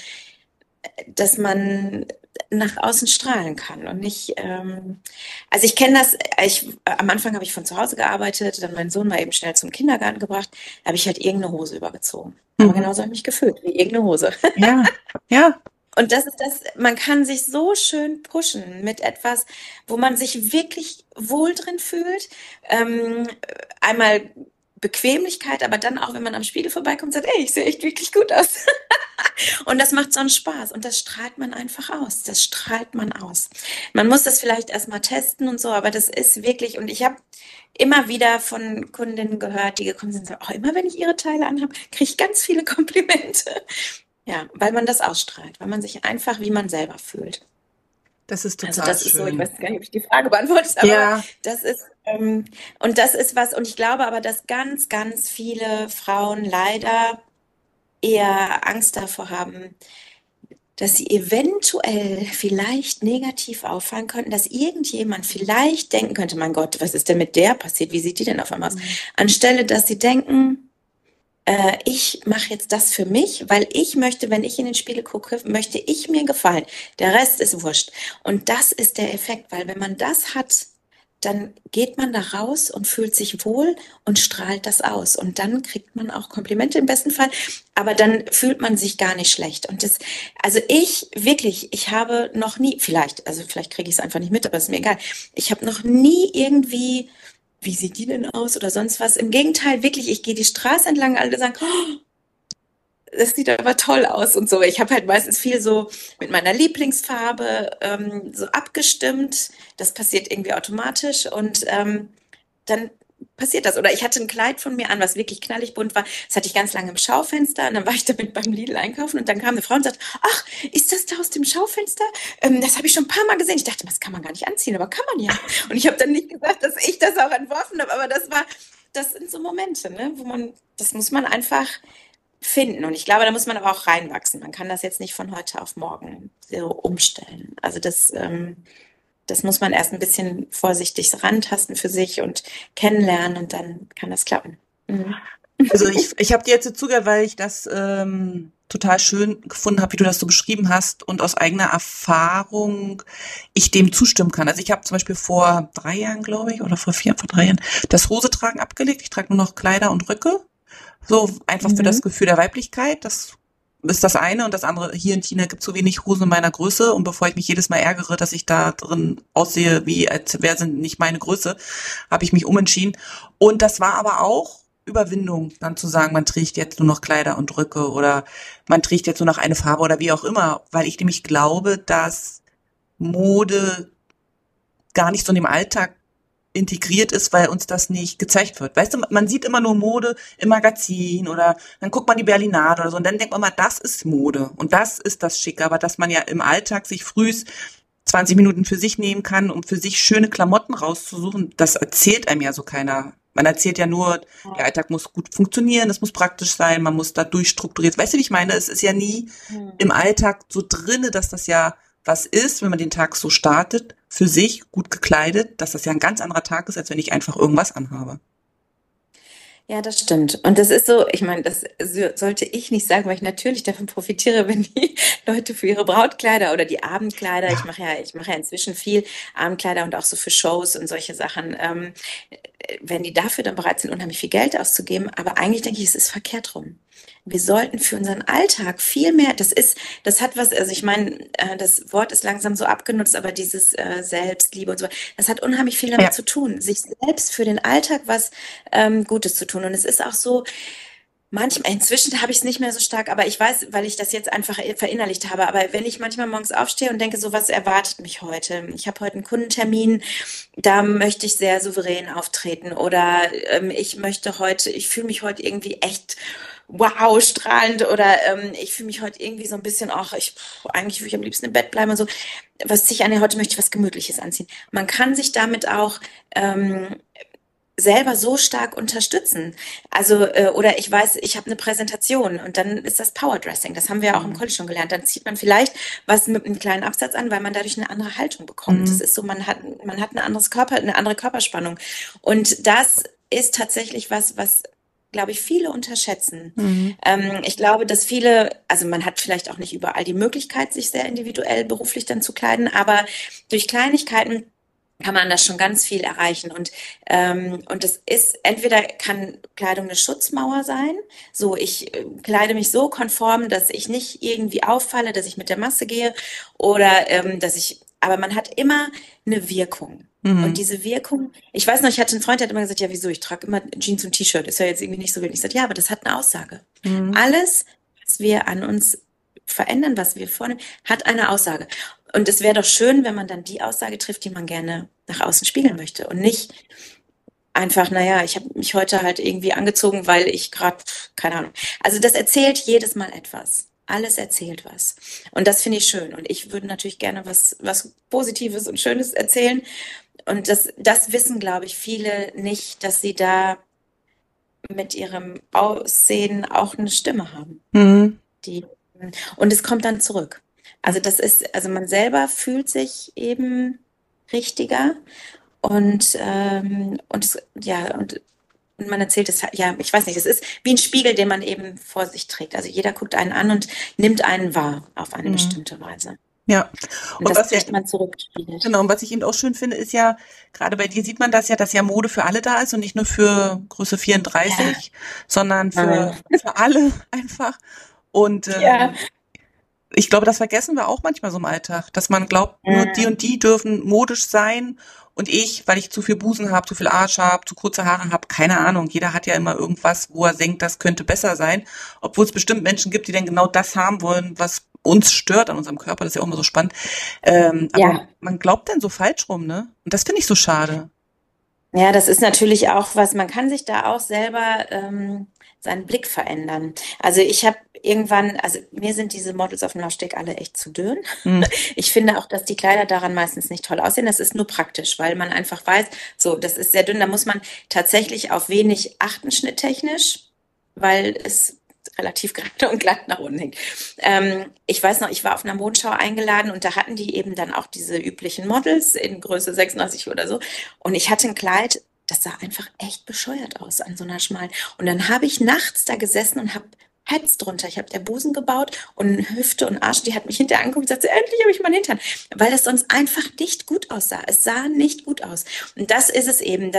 Dass man nach außen strahlen kann und nicht, also ich kenne das, am Anfang habe ich von zu Hause gearbeitet, dann meinen Sohn mal eben schnell zum Kindergarten gebracht, da habe ich halt irgendeine Hose übergezogen. Aber genauso habe ich mich gefühlt, wie irgendeine Hose. Ja, ja. Und das ist das, man kann sich so schön pushen mit etwas, wo man sich wirklich wohl drin fühlt. Einmal Bequemlichkeit, aber dann auch, wenn man am Spiegel vorbeikommt, sagt, ey, ich sehe echt wirklich gut aus. Und das macht so einen Spaß und das strahlt man einfach aus. Das strahlt man aus. Man muss das vielleicht erstmal testen und so, aber das ist wirklich, und ich habe immer wieder von Kundinnen gehört, die gekommen sind und sagen, oh, immer wenn ich ihre Teile anhabe, kriege ich ganz viele Komplimente. Ja, weil man das ausstrahlt, weil man sich einfach wie man selber fühlt. Das ist Also total das ist so, ich schön. weiß gar nicht, ob ich die Frage beantwortet habe, aber Ja, das ist, und das ist was, und ich glaube aber, dass ganz, ganz viele Frauen leider eher Angst davor haben, dass sie eventuell vielleicht negativ auffallen könnten, dass irgendjemand vielleicht denken könnte, mein Gott, was ist denn mit der passiert? Wie sieht die denn auf einmal aus? Anstelle, dass sie denken, ich mache jetzt das für mich, weil ich möchte, wenn ich in den Spiegel gucke, möchte ich mir gefallen. Der Rest ist wurscht. Und das ist der Effekt, weil wenn man das hat, dann geht man da raus und fühlt sich wohl und strahlt das aus. Und dann kriegt man auch Komplimente im besten Fall, aber dann fühlt man sich gar nicht schlecht. Und das, also ich habe noch nie, vielleicht kriege ich es einfach nicht mit, aber ist mir egal. Ich habe noch nie irgendwie, wie sieht die denn aus oder sonst was. Im Gegenteil, wirklich, ich gehe die Straße entlang, alle sagen, oh, das sieht aber toll aus und so. Ich habe halt meistens viel so mit meiner Lieblingsfarbe so abgestimmt. Das passiert irgendwie automatisch und dann passiert das. Oder ich hatte ein Kleid von mir an, was wirklich knallig bunt war. Das hatte ich ganz lange im Schaufenster und dann war ich damit beim Lidl einkaufen und dann kam eine Frau und sagte, ach, ist das da aus dem Schaufenster? Das habe ich schon ein paar Mal gesehen. Ich dachte, das kann man gar nicht anziehen, aber kann man ja. Und ich habe dann nicht gesagt, dass ich das auch entworfen habe, aber das sind so Momente, ne, das muss man einfach finden. Und ich glaube, da muss man aber auch reinwachsen. Man kann das jetzt nicht von heute auf morgen so umstellen. Also das muss man erst ein bisschen vorsichtig rantasten für sich und kennenlernen und dann kann das klappen. Mhm. also ich habe dir jetzt zugehört, weil ich das total schön gefunden habe, wie du das so beschrieben hast und aus eigener Erfahrung ich dem zustimmen kann. Also ich habe zum Beispiel vor 3 Jahren, glaube ich, oder vor 3 Jahren, das Hosetragen abgelegt. Ich trage nur noch Kleider und Röcke. So einfach für das Gefühl der Weiblichkeit. Das ist das eine. Und das andere, hier in China gibt es so wenig Hosen in meiner Größe. Und bevor ich mich jedes Mal ärgere, dass ich da drin aussehe, wie als wäre sie nicht meine Größe, habe ich mich umentschieden. Und das war aber auch Überwindung, dann zu sagen, man trägt jetzt nur noch Kleider und Röcke oder man trägt jetzt nur noch eine Farbe oder wie auch immer. Weil ich nämlich glaube, dass Mode gar nicht so in dem Alltag integriert ist, weil uns das nicht gezeigt wird. Weißt du, man sieht immer nur Mode im Magazin oder dann guckt man die Berlinade oder so und dann denkt man mal, das ist Mode und das ist das Schicke, aber dass man ja im Alltag sich frühs 20 Minuten für sich nehmen kann, um für sich schöne Klamotten rauszusuchen, das erzählt einem ja so keiner. Man erzählt ja nur, der Alltag muss gut funktionieren, es muss praktisch sein, man muss da durchstrukturiert. Weißt du, wie ich meine? Es ist ja nie im Alltag so drinne, dass das ja was ist, wenn man den Tag so startet, für sich gut gekleidet, dass das ja ein ganz anderer Tag ist, als wenn ich einfach irgendwas anhabe. Ja, das stimmt. Und das ist so, ich meine, das sollte ich nicht sagen, weil ich natürlich davon profitiere, wenn die Leute für ihre Brautkleider oder die Abendkleider, Ja, ich mache ja inzwischen viel Abendkleider und auch so für Shows und solche Sachen, wenn die dafür dann bereit sind, unheimlich viel Geld auszugeben. Aber eigentlich denke ich, es ist verkehrt rum. Wir sollten für unseren Alltag viel mehr, das hat was, also ich meine, das Wort ist langsam so abgenutzt, aber dieses Selbstliebe und so, das hat unheimlich viel damit ja, zu tun, sich selbst für den Alltag was Gutes zu tun. Und es ist auch so, manchmal, inzwischen habe ich es nicht mehr so stark, aber ich weiß, weil ich das jetzt einfach verinnerlicht habe. Aber wenn ich manchmal morgens aufstehe und denke, so was erwartet mich heute? Ich habe heute einen Kundentermin, da möchte ich sehr souverän auftreten. Oder ich fühle mich heute irgendwie echt wow, strahlend. Oder ich fühle mich heute irgendwie so ein bisschen, eigentlich würde ich am liebsten im Bett bleiben und so. Was ziehe ich an? Heute möchte ich was Gemütliches anziehen. Man kann sich damit auch selber so stark unterstützen. Also, oder ich weiß, ich habe eine Präsentation und dann ist das Powerdressing. Das haben wir ja auch im mhm. College schon gelernt. Dann zieht man vielleicht was mit einem kleinen Absatz an, weil man dadurch eine andere Haltung bekommt. Das Mhm. ist so, man hat eine andere Körperspannung. Und das ist tatsächlich was, glaube ich, viele unterschätzen. Mhm. Ich glaube, dass also man hat vielleicht auch nicht überall die Möglichkeit, sich sehr individuell beruflich dann zu kleiden, aber durch Kleinigkeiten kann man das schon ganz viel erreichen. Und das ist, entweder kann Kleidung eine Schutzmauer sein, so ich kleide mich so konform, dass ich nicht irgendwie auffalle, dass ich mit der Masse gehe oder aber man hat immer eine Wirkung. Und Mhm. diese Wirkung, ich weiß noch, ich hatte einen Freund, der hat immer gesagt, ja, wieso, ich trage immer Jeans und T-Shirt, ist ja jetzt irgendwie nicht so wild. Ich sagte, ja, aber das hat eine Aussage. Mhm. Alles, was wir an uns verändern, was wir vornehmen, hat eine Aussage. Und es wäre doch schön, wenn man dann die Aussage trifft, die man gerne nach außen spiegeln möchte und nicht einfach, naja, ich habe mich heute halt irgendwie angezogen, weil ich gerade, keine Ahnung. Also das erzählt jedes Mal etwas. Alles erzählt was. Und das finde ich schön. Und ich würde natürlich gerne was Positives und Schönes erzählen. Und das wissen, glaube ich, viele nicht, dass sie da mit ihrem Aussehen auch eine Stimme haben. Mhm. Die, und es kommt dann zurück. Also man selber fühlt sich eben richtiger und man erzählt es, ja, ich weiß nicht, es ist wie ein Spiegel, den man eben vor sich trägt. Also jeder guckt einen an und nimmt einen wahr auf eine Mhm. bestimmte Weise. Ja. Und Und das was ja, kriegt man zurückgespiegelt. genau, und was ich eben auch schön finde, ist ja, gerade bei dir sieht man das ja, dass ja Mode für alle da ist und nicht nur für Größe Ja, 34, sondern nein. für alle einfach. Und Ja. ich glaube, das vergessen wir auch manchmal so im Alltag, dass man glaubt, nur die Mm, und die dürfen modisch sein und ich, weil ich zu viel Busen habe, zu viel Arsch habe, zu kurze Haare habe, keine Ahnung. Jeder hat ja immer irgendwas, wo er denkt, das könnte besser sein, obwohl es bestimmt Menschen gibt, die dann genau das haben wollen, was uns stört an unserem Körper. Das ist ja auch immer so spannend. Aber ja. man glaubt dann so falsch rum, ne? Und das finde ich so schade. Ja, das ist natürlich auch was, man kann sich da auch selber seinen Blick verändern. Also ich habe irgendwann, also mir sind diese Models auf dem Laufsteg alle echt zu dünn. Hm. Ich finde auch, dass die Kleider daran meistens nicht toll aussehen. Das ist nur praktisch, weil man einfach weiß, so, das ist sehr dünn, da muss man tatsächlich auf wenig achten schnitttechnisch, weil es relativ gerade und glatt nach unten hängt. Ich weiß noch, ich war auf einer Modenschau eingeladen und da hatten die eben dann auch diese üblichen Models in Größe 36 oder so. Und ich hatte ein Kleid, das sah einfach echt bescheuert aus an so einer schmalen. Und dann habe ich nachts da gesessen und habe Pads drunter. Ich habe der Busen gebaut und Hüfte und Arsch, die hat mich hinterher angeguckt und sagte, endlich habe ich meinen Hintern. Weil das sonst einfach nicht gut aussah. Es sah nicht gut aus. Und das ist es eben,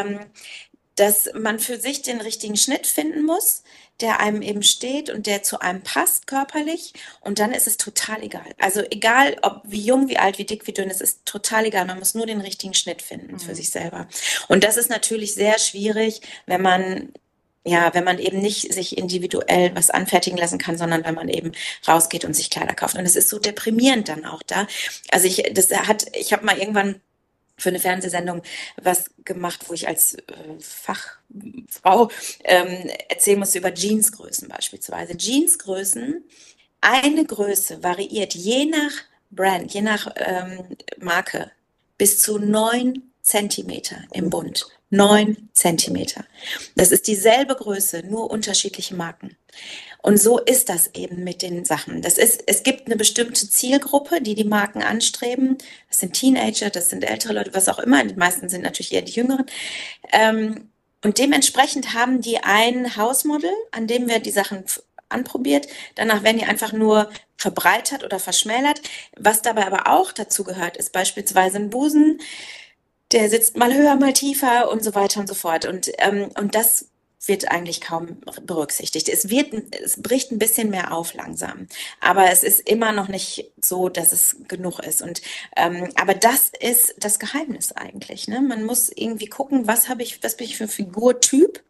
dass man für sich den richtigen Schnitt finden muss, der einem eben steht und der zu einem passt körperlich. Und dann ist es total egal. Also egal, ob wie jung, wie alt, wie dick, wie dünn, es ist total egal. Man muss nur den richtigen Schnitt finden für Hm. sich selber. Und das ist natürlich sehr schwierig, wenn man eben nicht sich individuell was anfertigen lassen kann, sondern wenn man eben rausgeht und sich Kleider kauft. Und es ist so deprimierend dann auch da. Ich habe mal irgendwann für eine Fernsehsendung was gemacht, wo ich als Fachfrau erzählen musste über Jeansgrößen beispielsweise. Jeansgrößen, eine Größe variiert je nach Brand, je nach Marke bis zu 9 Zentimeter im Bund. 9 Zentimeter. Das ist dieselbe Größe, nur unterschiedliche Marken. Und so ist das eben mit den Sachen. Es gibt eine bestimmte Zielgruppe, die Marken anstreben. Das sind Teenager, das sind ältere Leute, was auch immer. Die meisten sind natürlich eher die Jüngeren. Ähm, Und dementsprechend haben die ein Hausmodel, an dem wir die Sachen anprobiert. Danach werden die einfach nur verbreitert oder verschmälert. Was dabei aber auch dazu gehört, ist beispielsweise ein Busen, der sitzt mal höher, mal tiefer und so weiter und so fort. Und das wird eigentlich kaum berücksichtigt. Es bricht ein bisschen mehr auf langsam, aber es ist immer noch nicht so, dass es genug ist. Aber das ist das Geheimnis eigentlich, ne? Man muss irgendwie gucken, was bin ich für ein Figurtyp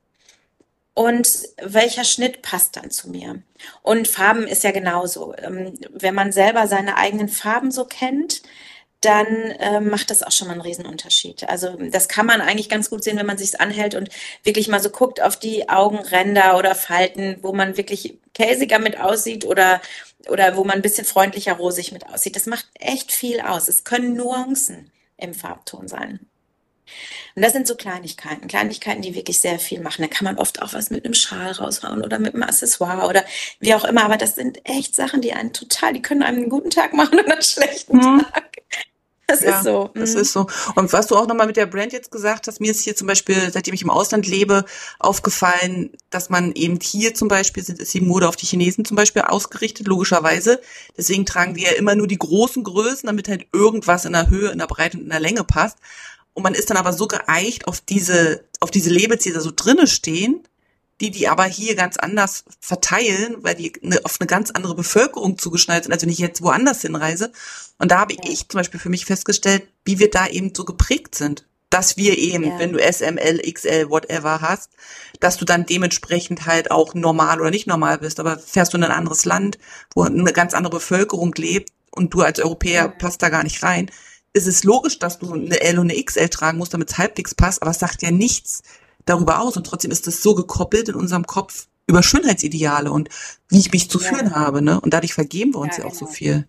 und welcher Schnitt passt dann zu mir. Und Farben ist ja genauso. Wenn man selber seine eigenen Farben so kennt, dann macht das auch schon mal einen Riesenunterschied. Also das kann man eigentlich ganz gut sehen, wenn man sich's anhält und wirklich mal so guckt auf die Augenränder oder Falten, wo man wirklich käsiger mit aussieht oder wo man ein bisschen freundlicher rosig mit aussieht. Das macht echt viel aus. Es können Nuancen im Farbton sein. Und das sind so Kleinigkeiten, die wirklich sehr viel machen. Da kann man oft auch was mit einem Schal raushauen oder mit einem Accessoire oder wie auch immer. Aber das sind echt Sachen, die können einem einen guten Tag machen oder einen schlechten Tag. Das ist so. Das ist so. Und was du auch nochmal mit der Brand jetzt gesagt hast, mir ist hier zum Beispiel, seitdem ich im Ausland lebe, aufgefallen, dass man eben hier zum Beispiel, ist die Mode auf die Chinesen zum Beispiel ausgerichtet, logischerweise. Deswegen tragen wir ja immer nur die großen Größen, damit halt irgendwas in der Höhe, in der Breite und in der Länge passt. Und man ist dann aber so geeicht auf diese Labels, die da so drinne stehen, die aber hier ganz anders verteilen, weil die auf eine ganz andere Bevölkerung zugeschnallt sind, als wenn ich jetzt woanders hinreise. Und da habe ich zum Beispiel für mich festgestellt, wie wir da eben so geprägt sind. Dass wir eben, wenn du S, M, L, XL, whatever hast, dass du dann dementsprechend halt auch normal oder nicht normal bist. Aber fährst du in ein anderes Land, wo eine ganz andere Bevölkerung lebt und du als Europäer passt da gar nicht rein, ist es logisch, dass du eine L und eine XL tragen musst, damit es halbwegs passt, aber es sagt ja nichts darüber aus und trotzdem ist das so gekoppelt in unserem Kopf über Schönheitsideale und wie ich mich zu fühlen habe, ne? Und dadurch vergeben wir uns ja auch so viel.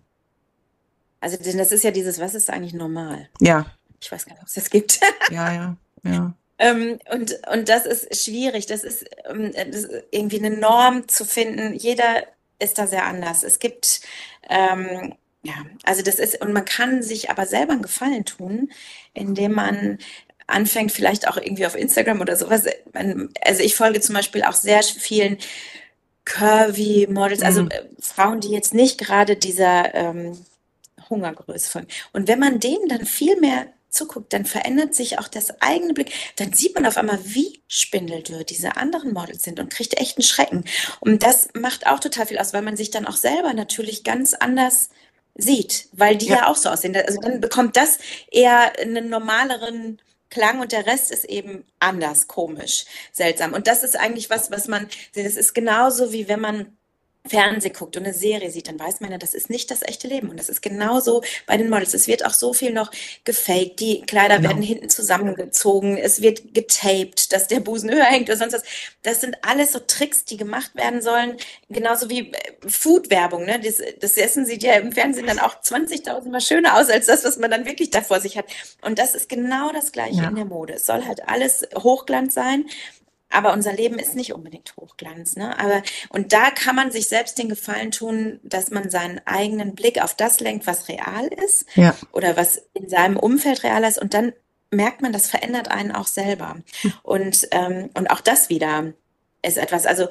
Also das ist ja was ist eigentlich normal? Ja. Ich weiß gar nicht, ob es das gibt. Ja. Und das ist schwierig. Das ist irgendwie eine Norm zu finden. Jeder ist da sehr anders. Es gibt also das ist, und man kann sich aber selber einen Gefallen tun, indem man anfängt, vielleicht auch irgendwie auf Instagram oder sowas. Also ich folge zum Beispiel auch sehr vielen curvy Models, also Frauen, die jetzt nicht gerade dieser Hungergröße folgen. Und wenn man denen dann viel mehr zuguckt, dann verändert sich auch das eigene Blick. Dann sieht man auf einmal, wie spindeldürr diese anderen Models sind und kriegt echt einen Schrecken. Und das macht auch total viel aus, weil man sich dann auch selber natürlich ganz anders sieht, weil die ja auch so aussehen. Also dann bekommt das eher einen normaleren Klang und der Rest ist eben anders, komisch, seltsam. Und das ist eigentlich das ist genauso wie wenn man Fernsehen guckt und eine Serie sieht, dann weiß man ja, das ist nicht das echte Leben. Und das ist genauso bei den Models. Es wird auch so viel noch gefaked. Die Kleider werden hinten zusammengezogen. Es wird getaped, dass der Busen höher hängt oder sonst was. Das sind alles so Tricks, die gemacht werden sollen. Genauso wie Food-Werbung. Ne? Das Essen sieht ja im Fernsehen dann auch 20.000 Mal schöner aus, als das, was man dann wirklich da vor sich hat. Und das ist genau das Gleiche in der Mode. Es soll halt alles Hochglanz sein. Aber unser Leben ist nicht unbedingt Hochglanz, ne? Und da kann man sich selbst den Gefallen tun, dass man seinen eigenen Blick auf das lenkt, was real ist oder was in seinem Umfeld real ist. Und dann merkt man, das verändert einen auch selber. Und auch das wieder ist etwas. Also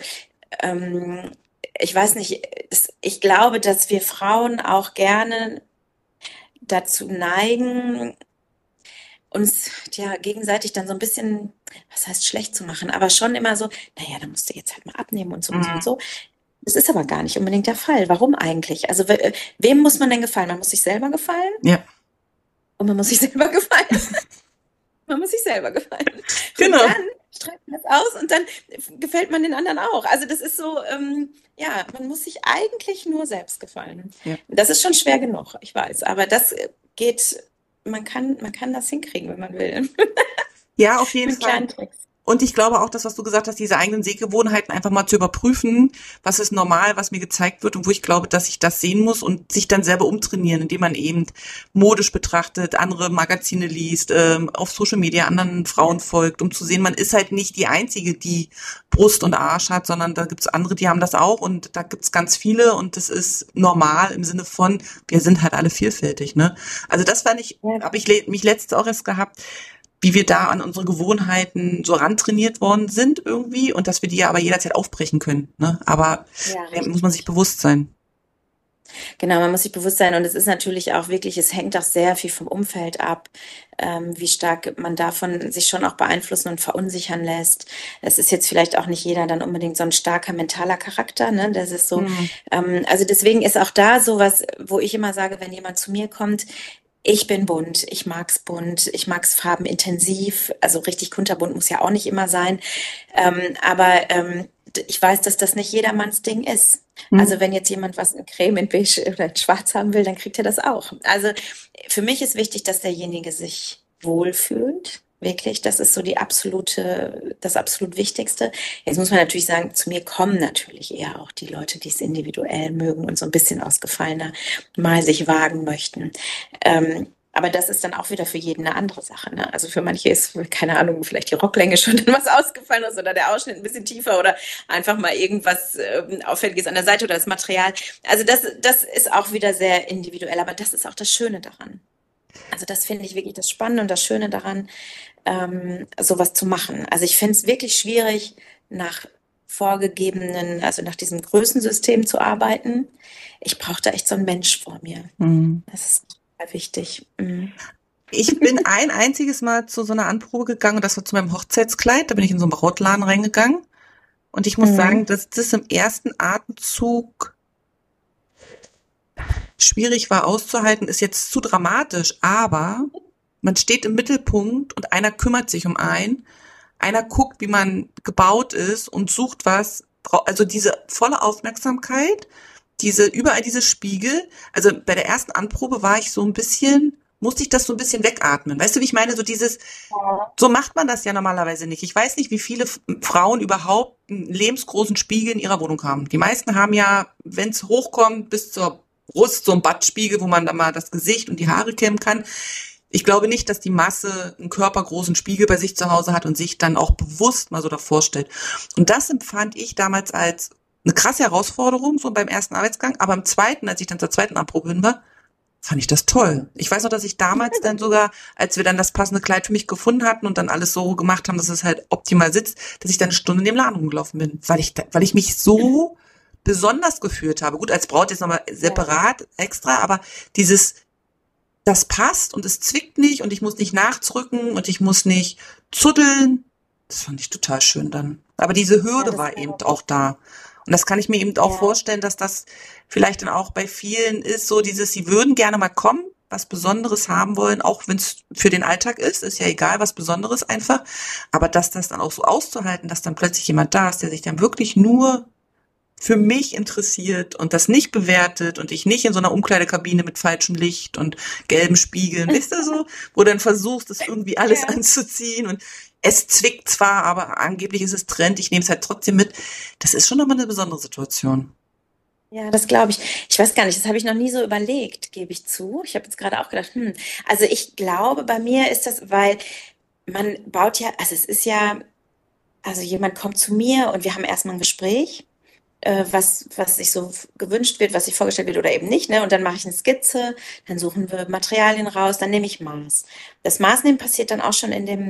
ich weiß nicht, ich glaube, dass wir Frauen auch gerne dazu neigen, uns gegenseitig dann so ein bisschen, was heißt schlecht zu machen, aber schon immer so, naja, da musst du jetzt halt mal abnehmen und so und so und so. Das ist aber gar nicht unbedingt der Fall. Warum eigentlich? Also wem muss man denn gefallen? Man muss sich selber gefallen? Ja. Und man muss sich selber gefallen. Man muss sich selber gefallen. Genau. Und dann streicht man das aus und dann gefällt man den anderen auch. Also das ist so, man muss sich eigentlich nur selbst gefallen. Ja. Das ist schon schwer genug, ich weiß. Aber das geht... Man kann das hinkriegen, wenn man will. Ja, auf jeden Fall. Kleinen Tricks. Und ich glaube auch, das, was du gesagt hast, diese eigenen Sehgewohnheiten einfach mal zu überprüfen, was ist normal, was mir gezeigt wird und wo ich glaube, dass ich das sehen muss und sich dann selber umtrainieren, indem man eben modisch betrachtet, andere Magazine liest, auf Social Media anderen Frauen folgt, um zu sehen, man ist halt nicht die Einzige, die Brust und Arsch hat, sondern da gibt's andere, die haben das auch und da gibt's ganz viele und das ist normal im Sinne von, wir sind halt alle vielfältig, ne? Also das fand ich, habe ich mich letztens auch erst gehabt. wie wir da an unsere Gewohnheiten so rantrainiert worden sind irgendwie und dass wir die ja aber jederzeit aufbrechen können. Ne? Aber Ja, muss man sich richtig. bewusst sein. Genau, man muss sich bewusst sein und es ist natürlich auch wirklich, es hängt auch sehr viel vom Umfeld ab, wie stark man davon sich schon auch beeinflussen und verunsichern lässt. Es ist jetzt vielleicht auch nicht jeder dann unbedingt so ein starker mentaler Charakter, ne? Das ist so, Hm. also deswegen ist auch da sowas, wo ich immer sage, wenn jemand zu mir kommt, ich bin bunt, ich mag's farbenintensiv, also richtig kunterbunt muss ja auch nicht immer sein, aber ich weiß, dass das nicht jedermanns Ding ist. Hm. Also wenn jetzt jemand was in Creme, in Beige oder in Schwarz haben will, dann kriegt er das auch. Also für mich ist wichtig, dass derjenige sich wohlfühlt. Wirklich, das ist so das absolut Wichtigste. Jetzt muss man natürlich sagen, zu mir kommen natürlich eher auch die Leute, die es individuell mögen und so ein bisschen ausgefallener mal sich wagen möchten. Aber das ist dann auch wieder für jeden eine andere Sache. Ne? Also für manche ist, keine Ahnung, vielleicht die Rocklänge schon dann was ausgefallen ist oder der Ausschnitt ein bisschen tiefer oder einfach mal irgendwas Auffälliges an der Seite oder das Material. Also das ist auch wieder sehr individuell, aber das ist auch das Schöne daran. Also das finde ich wirklich das Spannende und das Schöne daran, sowas zu machen. Also ich finde es wirklich schwierig, nach also nach diesem Größensystem zu arbeiten. Ich brauche da echt so einen Mensch vor mir. Hm. Das ist total wichtig. Mhm. Ich bin ein einziges Mal zu so einer Anprobe gegangen und das war zu meinem Hochzeitskleid. Da bin ich in so einen Brautladen reingegangen und ich muss sagen, Mhm. dass das im ersten Atemzug schwierig war auszuhalten, ist jetzt zu dramatisch, aber man steht im Mittelpunkt und einer kümmert sich um einen, einer guckt, wie man gebaut ist und sucht was, also diese volle Aufmerksamkeit, überall diese Spiegel, also bei der ersten Anprobe war ich so ein bisschen, musste ich das so ein bisschen wegatmen. Weißt du, wie ich meine? So dieses, so macht man das ja normalerweise nicht. Ich weiß nicht, wie viele Frauen überhaupt einen lebensgroßen Spiegel in ihrer Wohnung haben. Die meisten haben ja, wenn es hochkommt, bis zur Brust so ein Badspiegel, wo man dann mal das Gesicht und die Haare kämmen kann. Ich glaube nicht, dass die Masse einen körpergroßen Spiegel bei sich zu Hause hat und sich dann auch bewusst mal so davor stellt. Und das empfand ich damals als eine krasse Herausforderung, so beim ersten Arbeitsgang. Aber im zweiten, als ich dann zur zweiten Anprobe hin war, fand ich das toll. Ich weiß noch, dass ich damals dann sogar, als wir dann das passende Kleid für mich gefunden hatten und dann alles so gemacht haben, dass es halt optimal sitzt, dass ich dann eine Stunde in dem Laden rumgelaufen bin, weil ich mich so besonders gefühlt habe. Gut, als Braut jetzt nochmal Ja. separat, extra, aber dieses, das passt und es zwickt nicht und ich muss nicht nachdrücken und ich muss nicht zuddeln. Das fand ich total schön dann. Aber diese Ja, Hürde das war eben glaube auch ich. da. Und das kann ich mir eben auch Ja, vorstellen, dass das vielleicht dann auch bei vielen ist, so dieses, sie würden gerne mal kommen, was Besonderes haben wollen, auch wenn es für den Alltag ist ja egal, was Besonderes einfach. Aber dass das dann auch so auszuhalten, dass dann plötzlich jemand da ist, der sich dann wirklich nur für mich interessiert und das nicht bewertet und ich nicht in so einer Umkleidekabine mit falschem Licht und gelben Spiegeln, weißt du so, wo du dann versuchst, das irgendwie alles ja. anzuziehen und es zwickt zwar, aber angeblich ist es Trend, ich nehme es halt trotzdem mit. Das ist schon nochmal eine besondere Situation. Ja, das glaube ich. Ich weiß gar nicht, das habe ich noch nie so überlegt, gebe ich zu. Ich habe jetzt gerade auch gedacht, also ich glaube, bei mir ist das, weil man baut ja, also es ist ja, also jemand kommt zu mir und wir haben erstmal ein Gespräch, was sich so gewünscht wird, was sich vorgestellt wird oder eben nicht, ne? Und dann mache ich eine Skizze, dann suchen wir Materialien raus, dann nehme ich Maß. Das Maßnehmen passiert dann auch schon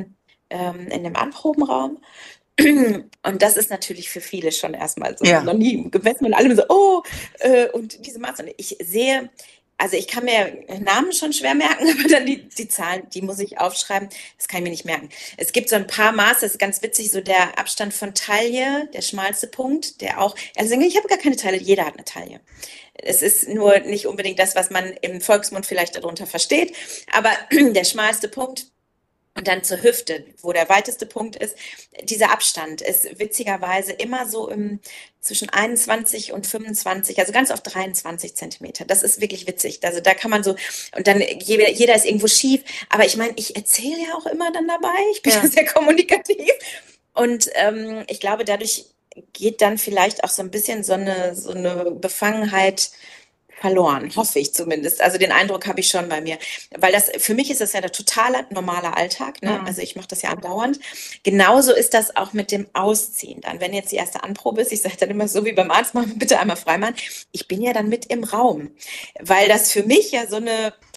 in dem Anprobenraum. Und das ist natürlich für viele schon erstmal so Ja, noch nie gemessen und alle so, oh, und diese Maße. Und ich sehe, also ich kann mir Namen schon schwer merken, aber dann die Zahlen, die muss ich aufschreiben, das kann ich mir nicht merken. Es gibt so ein paar Maße, das ist ganz witzig, so der Abstand von Taille, der schmalste Punkt, der auch, also ich habe gar keine Taille, jeder hat eine Taille. Es ist nur nicht unbedingt das, was man im Volksmund vielleicht darunter versteht, aber der schmalste Punkt und dann zur Hüfte, wo der weiteste Punkt ist, dieser Abstand ist witzigerweise immer so zwischen 21 und 25, also ganz oft 23 Zentimeter. Das ist wirklich witzig. Also da kann man so, und dann jeder ist irgendwo schief. Aber ich meine, ich erzähle ja auch immer dann dabei. Ich bin ja ja. sehr kommunikativ. Und ich glaube, dadurch geht dann vielleicht auch so ein bisschen so eine Befangenheit verloren, hoffe ich zumindest. Also den Eindruck habe ich schon bei mir. Weil das, für mich ist das ja der totale normale Alltag, ne? Hm. Also ich mache das ja andauernd. Genauso ist das auch mit dem Ausziehen. Dann, wenn jetzt die erste Anprobe ist, ich sage dann immer so wie beim Arzt, machen bitte einmal freimachen. Ich bin ja dann mit im Raum. Weil das für mich ja so eine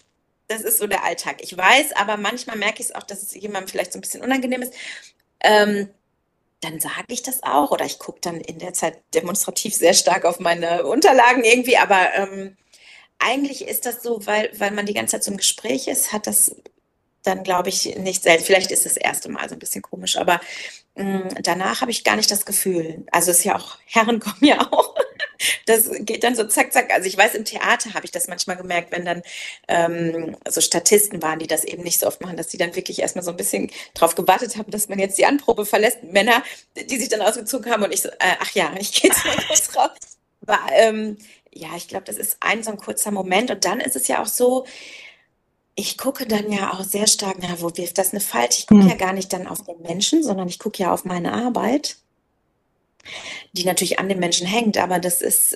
Das ist so der Alltag. Ich weiß, aber manchmal merke ich es auch, dass es jemandem vielleicht so ein bisschen unangenehm ist. Ähm, Dann sage ich das auch oder ich gucke dann in der Zeit demonstrativ sehr stark auf meine Unterlagen irgendwie, aber eigentlich ist das so, weil man die ganze Zeit so im Gespräch ist, hat das dann, glaube ich, nicht selten. Vielleicht ist das erste Mal so ein bisschen komisch, aber danach habe ich gar nicht das Gefühl. Also es ist ja auch, Herren kommen ja auch. Das geht dann so zack, zack. Also ich weiß, im Theater habe ich das manchmal gemerkt, wenn dann so Statisten waren, die das eben nicht so oft machen, dass die dann wirklich erstmal so ein bisschen drauf gewartet haben, dass man jetzt die Anprobe verlässt. Männer, die sich dann ausgezogen haben und ich so, ach ja, ich gehe jetzt mal kurz raus. Aber ja, ich glaube, das ist so ein kurzer Moment. Und dann ist es ja auch so, ich gucke dann ja auch sehr stark, na, wo wirft das eine Falte? Ich gucke ja gar nicht dann auf den Menschen, sondern ich gucke ja auf meine Arbeit, die natürlich an den Menschen hängt, aber das ist,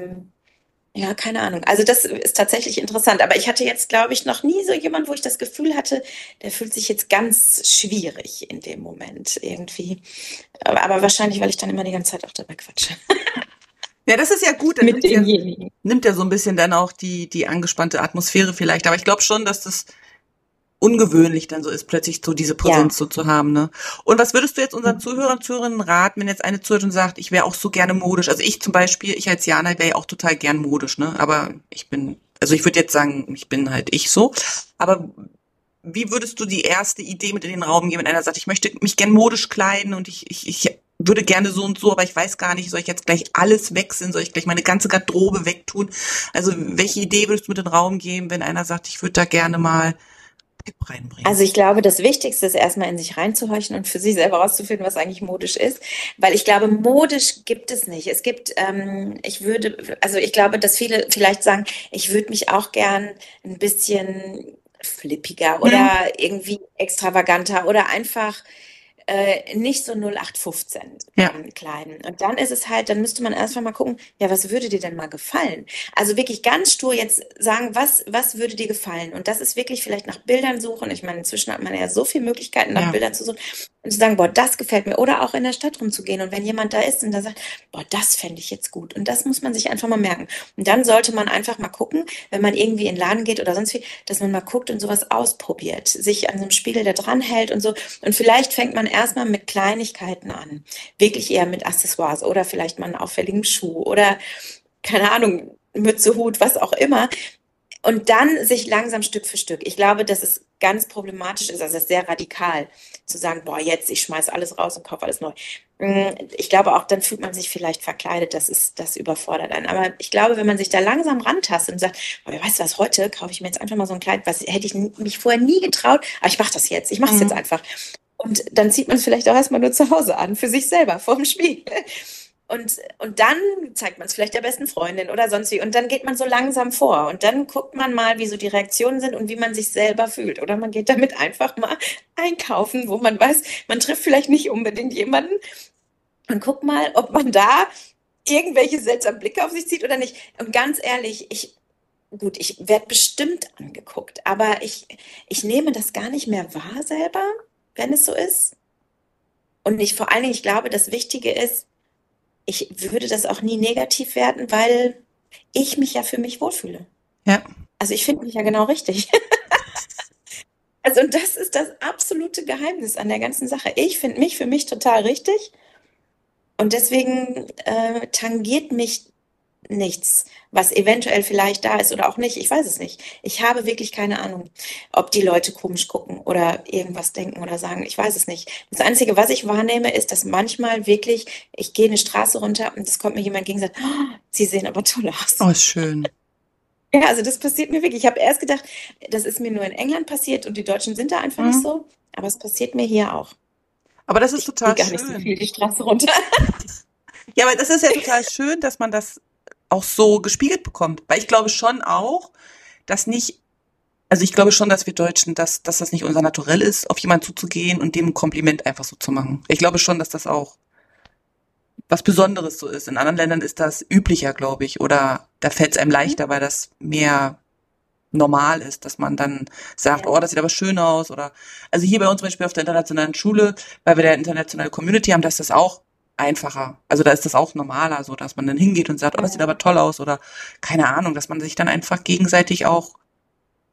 ja, keine Ahnung. Also das ist tatsächlich interessant. Aber ich hatte jetzt, glaube ich, noch nie so jemand, wo ich das Gefühl hatte, der fühlt sich jetzt ganz schwierig in dem Moment irgendwie. Aber wahrscheinlich, weil ich dann immer die ganze Zeit auch dabei quatsche. Ja, das ist ja gut. Dann Mit demjenigen. nimmt ja so ein bisschen dann auch die angespannte Atmosphäre vielleicht. Aber ich glaube schon, dass das ungewöhnlich dann so ist, plötzlich so diese Präsenz so zu haben, ne? Und was würdest du jetzt unseren Zuhörern und Zuhörerinnen raten, wenn jetzt eine zuhört und sagt, ich wäre auch so gerne modisch? Also ich zum Beispiel, ich als Jana wäre ja auch total gern modisch, ne? Aber ich würde jetzt sagen, ich bin halt ich so. Aber wie würdest du die erste Idee mit in den Raum geben, wenn einer sagt, ich möchte mich gern modisch kleiden und ich würde gerne so und so, aber ich weiß gar nicht, soll ich jetzt gleich alles wechseln, soll ich gleich meine ganze Garderobe wegtun? Also welche Idee würdest du mit in den Raum geben, wenn einer sagt, ich würde da gerne mal Tipp reinbringen? Also ich glaube, das Wichtigste ist erstmal in sich reinzuhorchen und für sich selber rauszufinden, was eigentlich modisch ist. Weil ich glaube, modisch gibt es nicht. Es gibt, ich glaube, dass viele vielleicht sagen, ich würde mich auch gern ein bisschen flippiger oder irgendwie extravaganter oder einfach nicht so 0815 kleiden. Und dann ist es halt, dann müsste man erstmal mal gucken, ja, was würde dir denn mal gefallen? Also wirklich ganz stur jetzt sagen, was würde dir gefallen? Und das ist wirklich vielleicht nach Bildern suchen. Ich meine, inzwischen hat man ja so viele Möglichkeiten, nach Bildern zu suchen und zu sagen, boah, das gefällt mir. Oder auch in der Stadt rumzugehen. Und wenn jemand da ist und da sagt, boah, das fände ich jetzt gut. Und das muss man sich einfach mal merken. Und dann sollte man einfach mal gucken, wenn man irgendwie in den Laden geht oder sonst wie, dass man mal guckt und sowas ausprobiert, sich an so einem Spiegel da dran hält und so. Und vielleicht fängt man erstmal mit Kleinigkeiten an. Wirklich eher mit Accessoires oder vielleicht mal einen auffälligen Schuh oder, keine Ahnung, Mütze, Hut, was auch immer. Und dann sich langsam Stück für Stück. Ich glaube, dass es ganz problematisch ist, also es ist sehr radikal, zu sagen, boah, jetzt, ich schmeiß alles raus und kaufe alles neu. Ich glaube auch, dann fühlt man sich vielleicht verkleidet, das überfordert einen. Aber ich glaube, wenn man sich da langsam rantastet und sagt, boah, weißt du was, heute kaufe ich mir jetzt einfach mal so ein Kleid, was hätte ich mich vorher nie getraut, aber ich mache das jetzt, ich mache es jetzt einfach. Und dann zieht man es vielleicht auch erstmal nur zu Hause an, für sich selber, vor dem Spiegel. Und dann zeigt man es vielleicht der besten Freundin oder sonst wie. Und dann geht man so langsam vor. Und dann guckt man mal, wie so die Reaktionen sind und wie man sich selber fühlt. Oder man geht damit einfach mal einkaufen, wo man weiß, man trifft vielleicht nicht unbedingt jemanden. Und guckt mal, ob man da irgendwelche seltsamen Blicke auf sich zieht oder nicht. Und ganz ehrlich, ich werde bestimmt angeguckt. Aber ich nehme das gar nicht mehr wahr selber, wenn es so ist. Und vor allen Dingen, ich glaube, das Wichtige ist, ich würde das auch nie negativ werten, weil ich mich ja für mich wohlfühle. Ja. Also ich finde mich ja genau richtig. Also und das ist das absolute Geheimnis an der ganzen Sache. Ich finde mich für mich total richtig und deswegen tangiert mich nichts, was eventuell vielleicht da ist oder auch nicht. Ich weiß es nicht. Ich habe wirklich keine Ahnung, ob die Leute komisch gucken oder irgendwas denken oder sagen. Ich weiß es nicht. Das Einzige, was ich wahrnehme, ist, dass manchmal wirklich, ich gehe eine Straße runter und es kommt mir jemand entgegen und sagt, oh, Sie sehen aber toll aus. Oh, schön. Ja, also das passiert mir wirklich. Ich habe erst gedacht, das ist mir nur in England passiert und die Deutschen sind da einfach nicht so. Aber es passiert mir hier auch. Aber das ist total Ich gehe gar nicht so viel die Straße runter. Ja, aber das ist ja total schön, dass man das auch so gespiegelt bekommt. Weil ich glaube schon auch, dass ich glaube schon, dass wir Deutschen, dass das nicht unser Naturell ist, auf jemanden zuzugehen und dem ein Kompliment einfach so zu machen. Ich glaube schon, dass das auch was Besonderes so ist. In anderen Ländern ist das üblicher, glaube ich, oder da fällt es einem leichter, weil das mehr normal ist, dass man dann sagt, oh, das sieht aber schön aus, oder, also hier bei uns zum Beispiel auf der internationalen Schule, weil wir der internationale Community haben, da ist das auch einfacher. Also da ist das auch normaler, so dass man dann hingeht und sagt, oh, das sieht aber toll aus, oder keine Ahnung, dass man sich dann einfach gegenseitig auch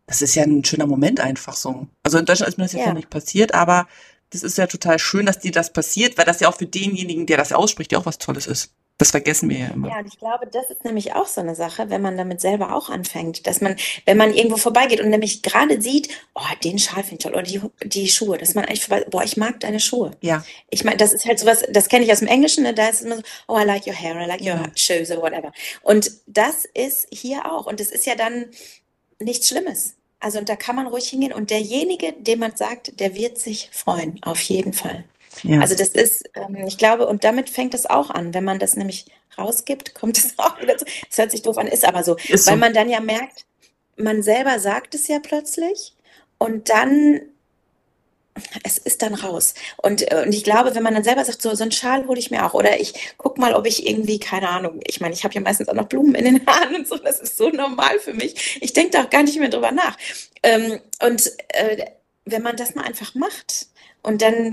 das ist ja ein schöner Moment einfach so. Also in Deutschland ist mir das jetzt noch Ja. nicht passiert, aber das ist ja total schön, dass dir das passiert, weil das ja auch für denjenigen, der das ausspricht, ja auch was Tolles ist. Das vergessen wir ja immer. Ja, und ich glaube, das ist nämlich auch so eine Sache, wenn man damit selber auch anfängt, dass man, wenn man irgendwo vorbeigeht und nämlich gerade sieht, oh, den Schal finde ich toll, oder die Schuhe, dass man eigentlich vorbei, boah, ich mag deine Schuhe. Ja, Ich meine, das ist halt sowas, das kenne ich aus dem Englischen, ne? Da ist es immer so, oh, I like your hair, I like your ja, shoes or whatever. Und das ist hier auch. Und es ist ja dann nichts Schlimmes. Also, und da kann man ruhig hingehen. Und derjenige, dem man sagt, der wird sich freuen, auf jeden Fall. ja, Also das ist, ich glaube, und damit fängt es auch an. Wenn man das nämlich rausgibt, kommt es auch wieder zu. Das hört sich doof an, ist aber so. ist Weil so. man dann ja merkt, man selber sagt es ja plötzlich und dann, es ist dann raus. Und ich glaube, wenn man dann selber sagt, so einen Schal hole ich mir auch. Oder ich guck mal, ob ich irgendwie, keine Ahnung, ich meine, ich habe ja meistens auch noch Blumen in den Haaren und so, das ist so normal für mich. Ich denke da auch gar nicht mehr drüber nach. Wenn man das mal einfach macht und dann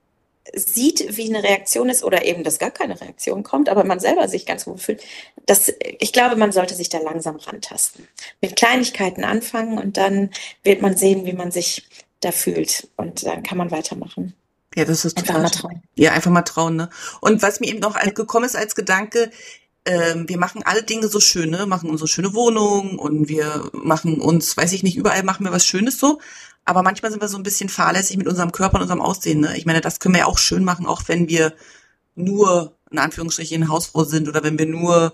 sieht, wie eine Reaktion ist oder eben, dass gar keine Reaktion kommt, aber man selber sich ganz wohl fühlt, ich glaube, man sollte sich da langsam rantasten. Mit Kleinigkeiten anfangen und dann wird man sehen, wie man sich da fühlt und dann kann man weitermachen. Ja, das ist Einfach total mal schön. trauen. Ja, einfach mal trauen, ne? Und was mir eben noch Ja. gekommen ist als Gedanke, wir machen alle Dinge so schön, ne? Machen unsere schöne Wohnung und wir machen uns, weiß ich nicht, überall machen wir was Schönes so. Aber manchmal sind wir so ein bisschen fahrlässig mit unserem Körper und unserem Aussehen, ne? Ich meine, das können wir ja auch schön machen, auch wenn wir nur, in Anführungsstrichen, eine Hausfrau sind oder wenn wir nur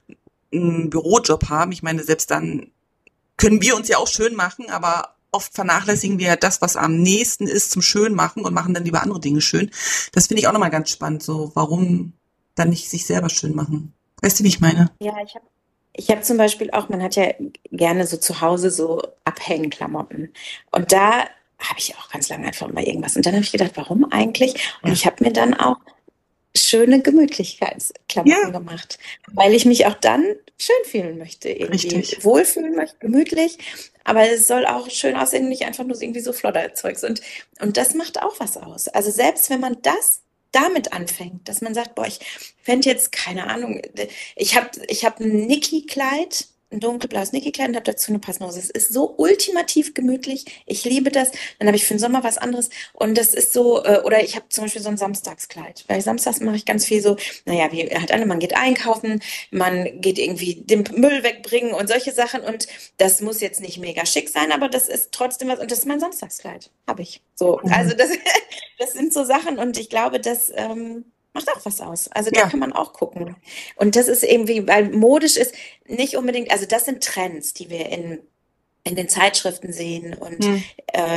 einen Bürojob haben. Ich meine, selbst dann können wir uns ja auch schön machen, aber oft vernachlässigen wir ja das, was am nächsten ist zum Schönmachen und machen dann lieber andere Dinge schön. Das finde ich auch nochmal ganz spannend, so warum dann nicht sich selber schön machen. Weißt du, wie ich meine? Ja, ich hab zum Beispiel auch, man hat ja gerne so zu Hause so Abhängklamotten. Und da habe ich auch ganz lange einfach mal irgendwas. Und dann habe ich gedacht, warum eigentlich? Und Ja. ich habe mir dann auch schöne Gemütlichkeitsklamotten Ja, gemacht, weil ich mich auch dann schön fühlen möchte, irgendwie richtig. wohlfühlen möchte, gemütlich. Aber es soll auch schön aussehen, nicht einfach nur irgendwie so Flodderzeugs. Und das macht auch was aus. Also selbst wenn man das damit anfängt, dass man sagt, boah, ich fände jetzt, keine Ahnung, ich hab ein Niki-Kleid, ein dunkelblaues Niki-Kleid und habe dazu eine passende Hose. Es ist so ultimativ gemütlich. Ich liebe das. Dann habe ich für den Sommer was anderes. Und das ist so, oder ich habe zum Beispiel so ein Samstagskleid. Weil samstags mache ich ganz viel so, naja, wie halt alle, man geht einkaufen, man geht irgendwie den Müll wegbringen und solche Sachen. Und das muss jetzt nicht mega schick sein, aber das ist trotzdem was. Und das ist mein Samstagskleid. Habe ich. So, also Mhm. das sind so Sachen und ich glaube, das macht auch was aus. Also da Ja. kann man auch gucken. Und das ist irgendwie, weil modisch ist nicht unbedingt, also das sind Trends, die wir in den Zeitschriften sehen und Hm.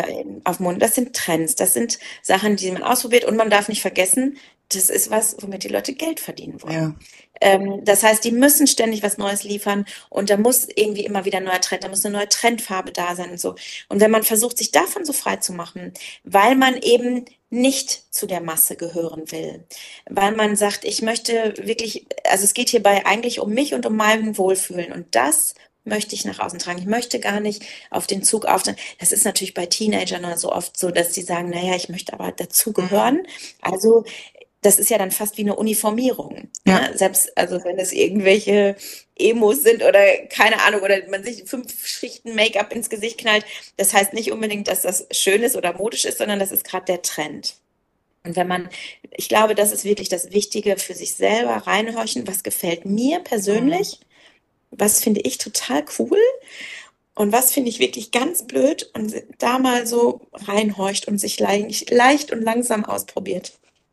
auf Mode. Das sind Trends, das sind Sachen, die man ausprobiert und man darf nicht vergessen, das ist was, womit die Leute Geld verdienen wollen. Ja. Das heißt, die müssen ständig was Neues liefern und da muss irgendwie immer wieder ein neuer Trend, da muss eine neue Trendfarbe da sein und so. Und wenn man versucht, sich davon so frei zu machen, weil man eben nicht zu der Masse gehören will, weil man sagt, ich möchte wirklich, also es geht hierbei eigentlich um mich und um mein Wohlfühlen und das möchte ich nach außen tragen. Ich möchte gar nicht auf den Zug aufsteigen. Das ist natürlich bei Teenagern so oft so, dass sie sagen, naja, ich möchte aber dazugehören. Also das ist ja dann fast wie eine Uniformierung. Ja. Ne? Selbst, also wenn es irgendwelche Emos sind oder keine Ahnung, oder man sich 5 Schichten Make-up ins Gesicht knallt, das heißt nicht unbedingt, dass das schön ist oder modisch ist, sondern das ist gerade der Trend. Und ich glaube, das ist wirklich das Wichtige für sich selber reinhorchen, was gefällt mir persönlich, was finde ich total cool und was finde ich wirklich ganz blöd und da mal so reinhorcht und sich leicht und langsam ausprobiert.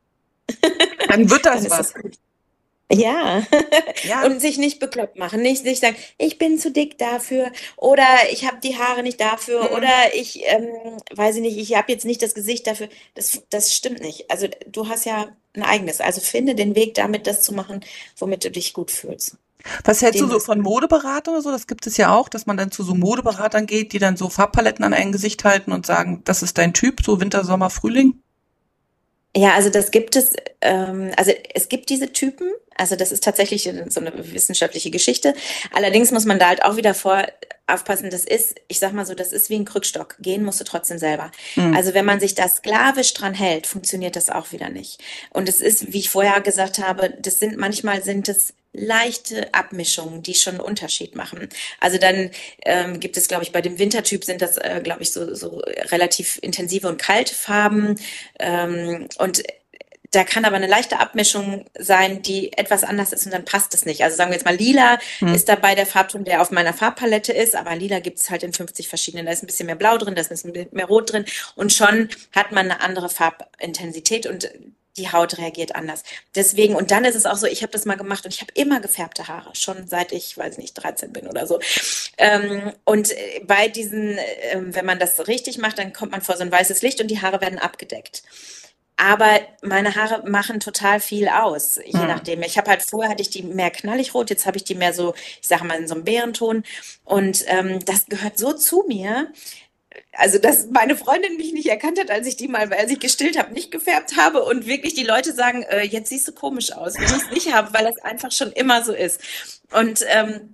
Dann wird das Dann ist was. das gut. Ja, Ja. und sich nicht bekloppt machen, nicht sagen, ich bin zu dick dafür oder ich habe die Haare nicht dafür Mhm. oder ich, weiß ich nicht, ich habe jetzt nicht das Gesicht dafür. Das stimmt nicht. Also du hast ja ein eigenes. Also finde den Weg damit, das zu machen, womit du dich gut fühlst. Was hältst du Den so hast von du. Modeberatung oder so? Das gibt es ja auch, dass man dann zu so Modeberatern geht, die dann so Farbpaletten an ein Gesicht halten und sagen, das ist dein Typ, so Winter, Sommer, Frühling. Ja, also das gibt es, also es gibt diese Typen, also das ist tatsächlich so eine wissenschaftliche Geschichte. Allerdings muss man da halt auch wieder aufpassen, ich sag mal so, das ist wie ein Krückstock. Gehen musst du trotzdem selber. Hm. Also wenn man sich da sklavisch dran hält, funktioniert das auch wieder nicht. Und es ist, wie ich vorher gesagt habe, manchmal sind es leichte Abmischungen, die schon einen Unterschied machen. Also dann gibt es, glaube ich, bei dem Wintertyp sind das, glaube ich, so relativ intensive und kalte Farben. Und da kann aber eine leichte Abmischung sein, die etwas anders ist und dann passt es nicht. Also sagen wir jetzt mal, lila ist dabei der Farbton, der auf meiner Farbpalette ist, aber lila gibt es halt in 50 verschiedenen. Da ist ein bisschen mehr Blau drin, da ist ein bisschen mehr Rot drin und schon hat man eine andere Farbintensität und die Haut reagiert anders. Deswegen, und dann ist es auch so, ich habe das mal gemacht und ich habe immer gefärbte Haare, schon seit ich, weiß nicht, 13 bin oder so. Und bei diesen, wenn man das richtig macht, dann kommt man vor so ein weißes Licht und die Haare werden abgedeckt. Aber meine Haare machen total viel aus, je nachdem. Ich habe halt vorher hatte ich die mehr knallig rot, jetzt habe ich die mehr so, ich sage mal in so einem Bärenton. Und das gehört so zu mir. Also, dass meine Freundin mich nicht erkannt hat, als ich die mal, als ich gestillt habe, nicht gefärbt habe und wirklich die Leute sagen, jetzt siehst du komisch aus, wenn ich es nicht habe, weil das einfach schon immer so ist. Und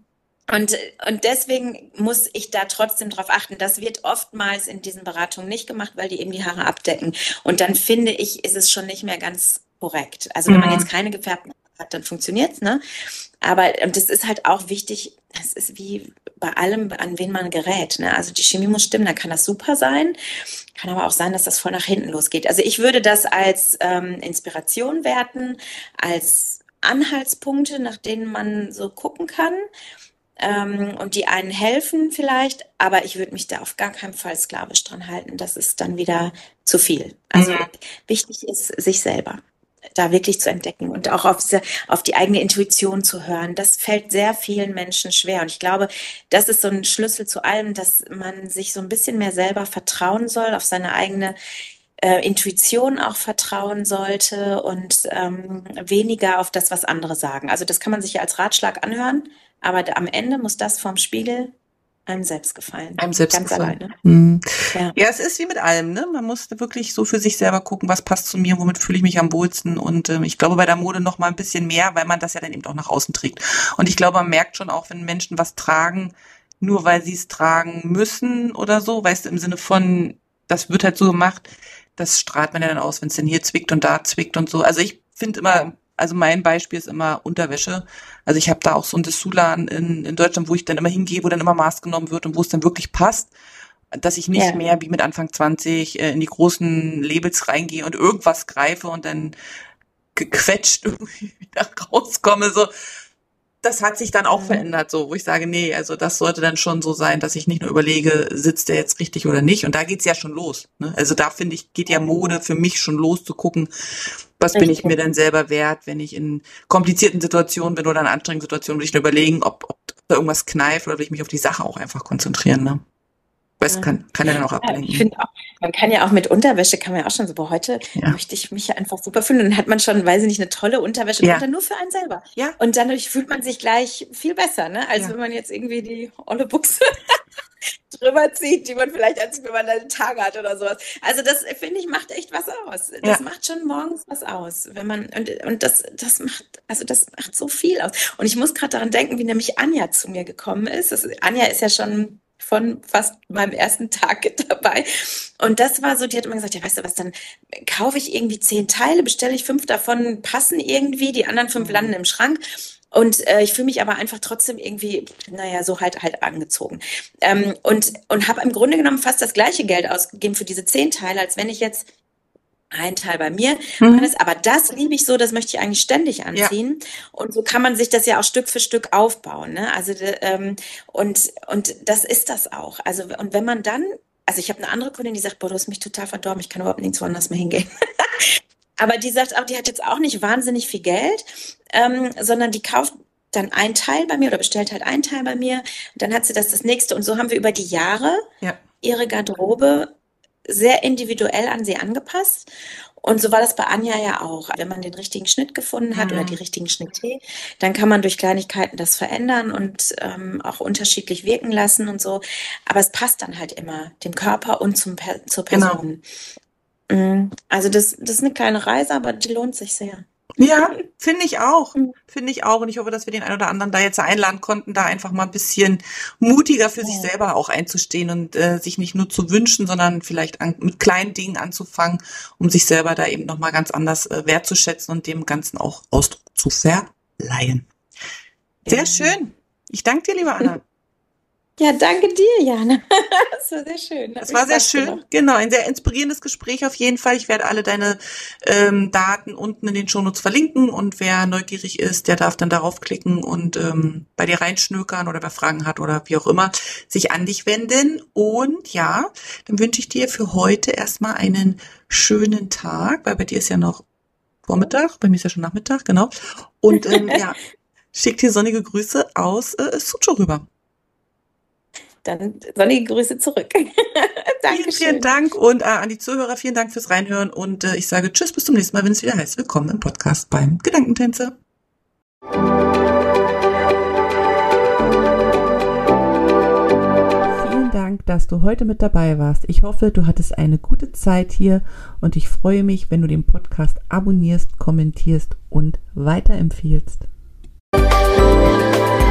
und deswegen muss ich da trotzdem drauf achten. Das wird oftmals in diesen Beratungen nicht gemacht, weil die eben die Haare abdecken. Und dann finde ich, ist es schon nicht mehr ganz korrekt. Also wenn man jetzt keine gefärbten Haare hat, dann funktioniert's, ne? Aber und das ist halt auch wichtig, das ist wie bei allem, an wen man gerät, ne? Also die Chemie muss stimmen, dann kann das super sein. Kann aber auch sein, dass das voll nach hinten losgeht. Also ich würde das als Inspiration werten, als Anhaltspunkte, nach denen man so gucken kann. Und die einen helfen vielleicht, aber ich würde mich da auf gar keinen Fall sklavisch dran halten. Das ist dann wieder zu viel. Also wichtig ist, sich selber da wirklich zu entdecken und auch auf die eigene Intuition zu hören. Das fällt sehr vielen Menschen schwer. Und ich glaube, das ist so ein Schlüssel zu allem, dass man sich so ein bisschen mehr selber vertrauen soll, auf seine eigene Intuition auch vertrauen sollte und weniger auf das, was andere sagen. Also das kann man sich ja als Ratschlag anhören, aber am Ende muss das vorm Spiegel einem selbst gefallen. Einem selbst Ganz gefallen. alleine. Ja, es ist wie mit allem, ne? Man muss wirklich so für sich selber gucken, was passt zu mir, womit fühle ich mich am wohlsten. Und ich glaube, bei der Mode noch mal ein bisschen mehr, weil man das ja dann eben auch nach außen trägt. Und ich glaube, man merkt schon auch, wenn Menschen was tragen, nur weil sie es tragen müssen oder so, weißt du, im Sinne von, das wird halt so gemacht, das strahlt man ja dann aus, wenn es denn hier zwickt und da zwickt und so. Also ich finde immer, also mein Beispiel ist immer Unterwäsche. Also ich habe da auch so ein Dessous-Laden in Deutschland, wo ich dann immer hingehe, wo dann immer Maß genommen wird und wo es dann wirklich passt, dass ich nicht mehr wie mit Anfang 20 in die großen Labels reingehe und irgendwas greife und dann gequetscht irgendwie wieder rauskomme. So, das hat sich dann auch verändert, so, wo ich sage, nee, also das sollte dann schon so sein, dass ich nicht nur überlege, sitzt der jetzt richtig oder nicht. Und da geht's ja schon los, ne? Also da finde ich, geht ja Mode für mich schon los zu gucken, was bin ich mir denn selber wert, wenn ich in komplizierten Situationen bin oder in anstrengenden Situationen, will ich nur überlegen, ob da irgendwas kneift oder will ich mich auf die Sache auch einfach konzentrieren, ne? Weil es kann ja dann auch ablenken. Ich finde auch, man kann ja auch mit Unterwäsche, kann man ja auch schon so, boah, heute möchte ich mich ja einfach super fühlen. Und dann hat man schon, weiß ich nicht, eine tolle Unterwäsche, dann nur für einen selber. Ja. Und dadurch fühlt man sich gleich viel besser, ne? Als wenn man jetzt irgendwie die olle Buchse drüber zieht, die man vielleicht, als wenn man einen Tag hat oder sowas. Also das, finde ich, macht echt was aus. Das macht schon morgens was aus. Wenn man, und das macht so viel aus. Und ich muss gerade daran denken, wie nämlich Anja zu mir gekommen ist. Anja ist ja schon von fast meinem ersten Tag dabei. Und das war so, die hat immer gesagt, ja, weißt du was, dann kaufe ich irgendwie 10 Teile, bestelle ich 5 davon, passen irgendwie, die anderen 5 landen im Schrank. Und ich fühle mich aber einfach trotzdem irgendwie, naja, so halt angezogen. Und habe im Grunde genommen fast das gleiche Geld ausgegeben für diese 10 Teile, als wenn ich jetzt ein Teil bei mir. Aber das liebe ich so, das möchte ich eigentlich ständig anziehen. Ja. Und so kann man sich das ja auch Stück für Stück aufbauen, ne? Also und das ist das auch. Also und wenn man dann, also ich habe eine andere Kundin, die sagt, boah, du hast mich total verdorben, ich kann überhaupt nirgendwo anders mehr hingehen. Aber die sagt auch, die hat jetzt auch nicht wahnsinnig viel Geld, sondern die kauft dann ein Teil bei mir oder bestellt halt ein Teil bei mir. Dann hat sie das nächste. Und so haben wir über die Jahre ihre Garderobe sehr individuell an sie angepasst. Und so war das bei Anja ja auch. Wenn man den richtigen Schnitt gefunden hat oder die richtigen Schnitte, dann kann man durch Kleinigkeiten das verändern und auch unterschiedlich wirken lassen und so. Aber es passt dann halt immer dem Körper und zur Person. Genau. Also das ist eine kleine Reise, aber die lohnt sich sehr. Ja, finde ich auch. Finde ich auch. Und ich hoffe, dass wir den einen oder anderen da jetzt einladen konnten, da einfach mal ein bisschen mutiger für sich selber auch einzustehen und sich nicht nur zu wünschen, sondern vielleicht mit kleinen Dingen anzufangen, um sich selber da eben nochmal ganz anders wertzuschätzen und dem Ganzen auch Ausdruck zu verleihen. Sehr schön. Ich danke dir, liebe Anna. Ja, danke dir, Jana. Das war sehr schön. Das war sehr schön. Genau, ein sehr inspirierendes Gespräch auf jeden Fall. Ich werde alle deine Daten unten in den Shownotes verlinken und wer neugierig ist, der darf dann darauf klicken und bei dir reinschnökern oder wer Fragen hat oder wie auch immer, sich an dich wenden. Und ja, dann wünsche ich dir für heute erstmal einen schönen Tag, weil bei dir ist ja noch Vormittag, bei mir ist ja schon Nachmittag, genau. Und ja, schick dir sonnige Grüße aus Suzhou rüber. Dann sonnige Grüße zurück. Dankeschön. Vielen Dank und an die Zuhörer, vielen Dank fürs Reinhören und ich sage tschüss, bis zum nächsten Mal, wenn es wieder heißt, willkommen im Podcast beim Gedankentänzer. Vielen Dank, dass du heute mit dabei warst. Ich hoffe, du hattest eine gute Zeit hier und ich freue mich, wenn du den Podcast abonnierst, kommentierst und weiterempfiehlst.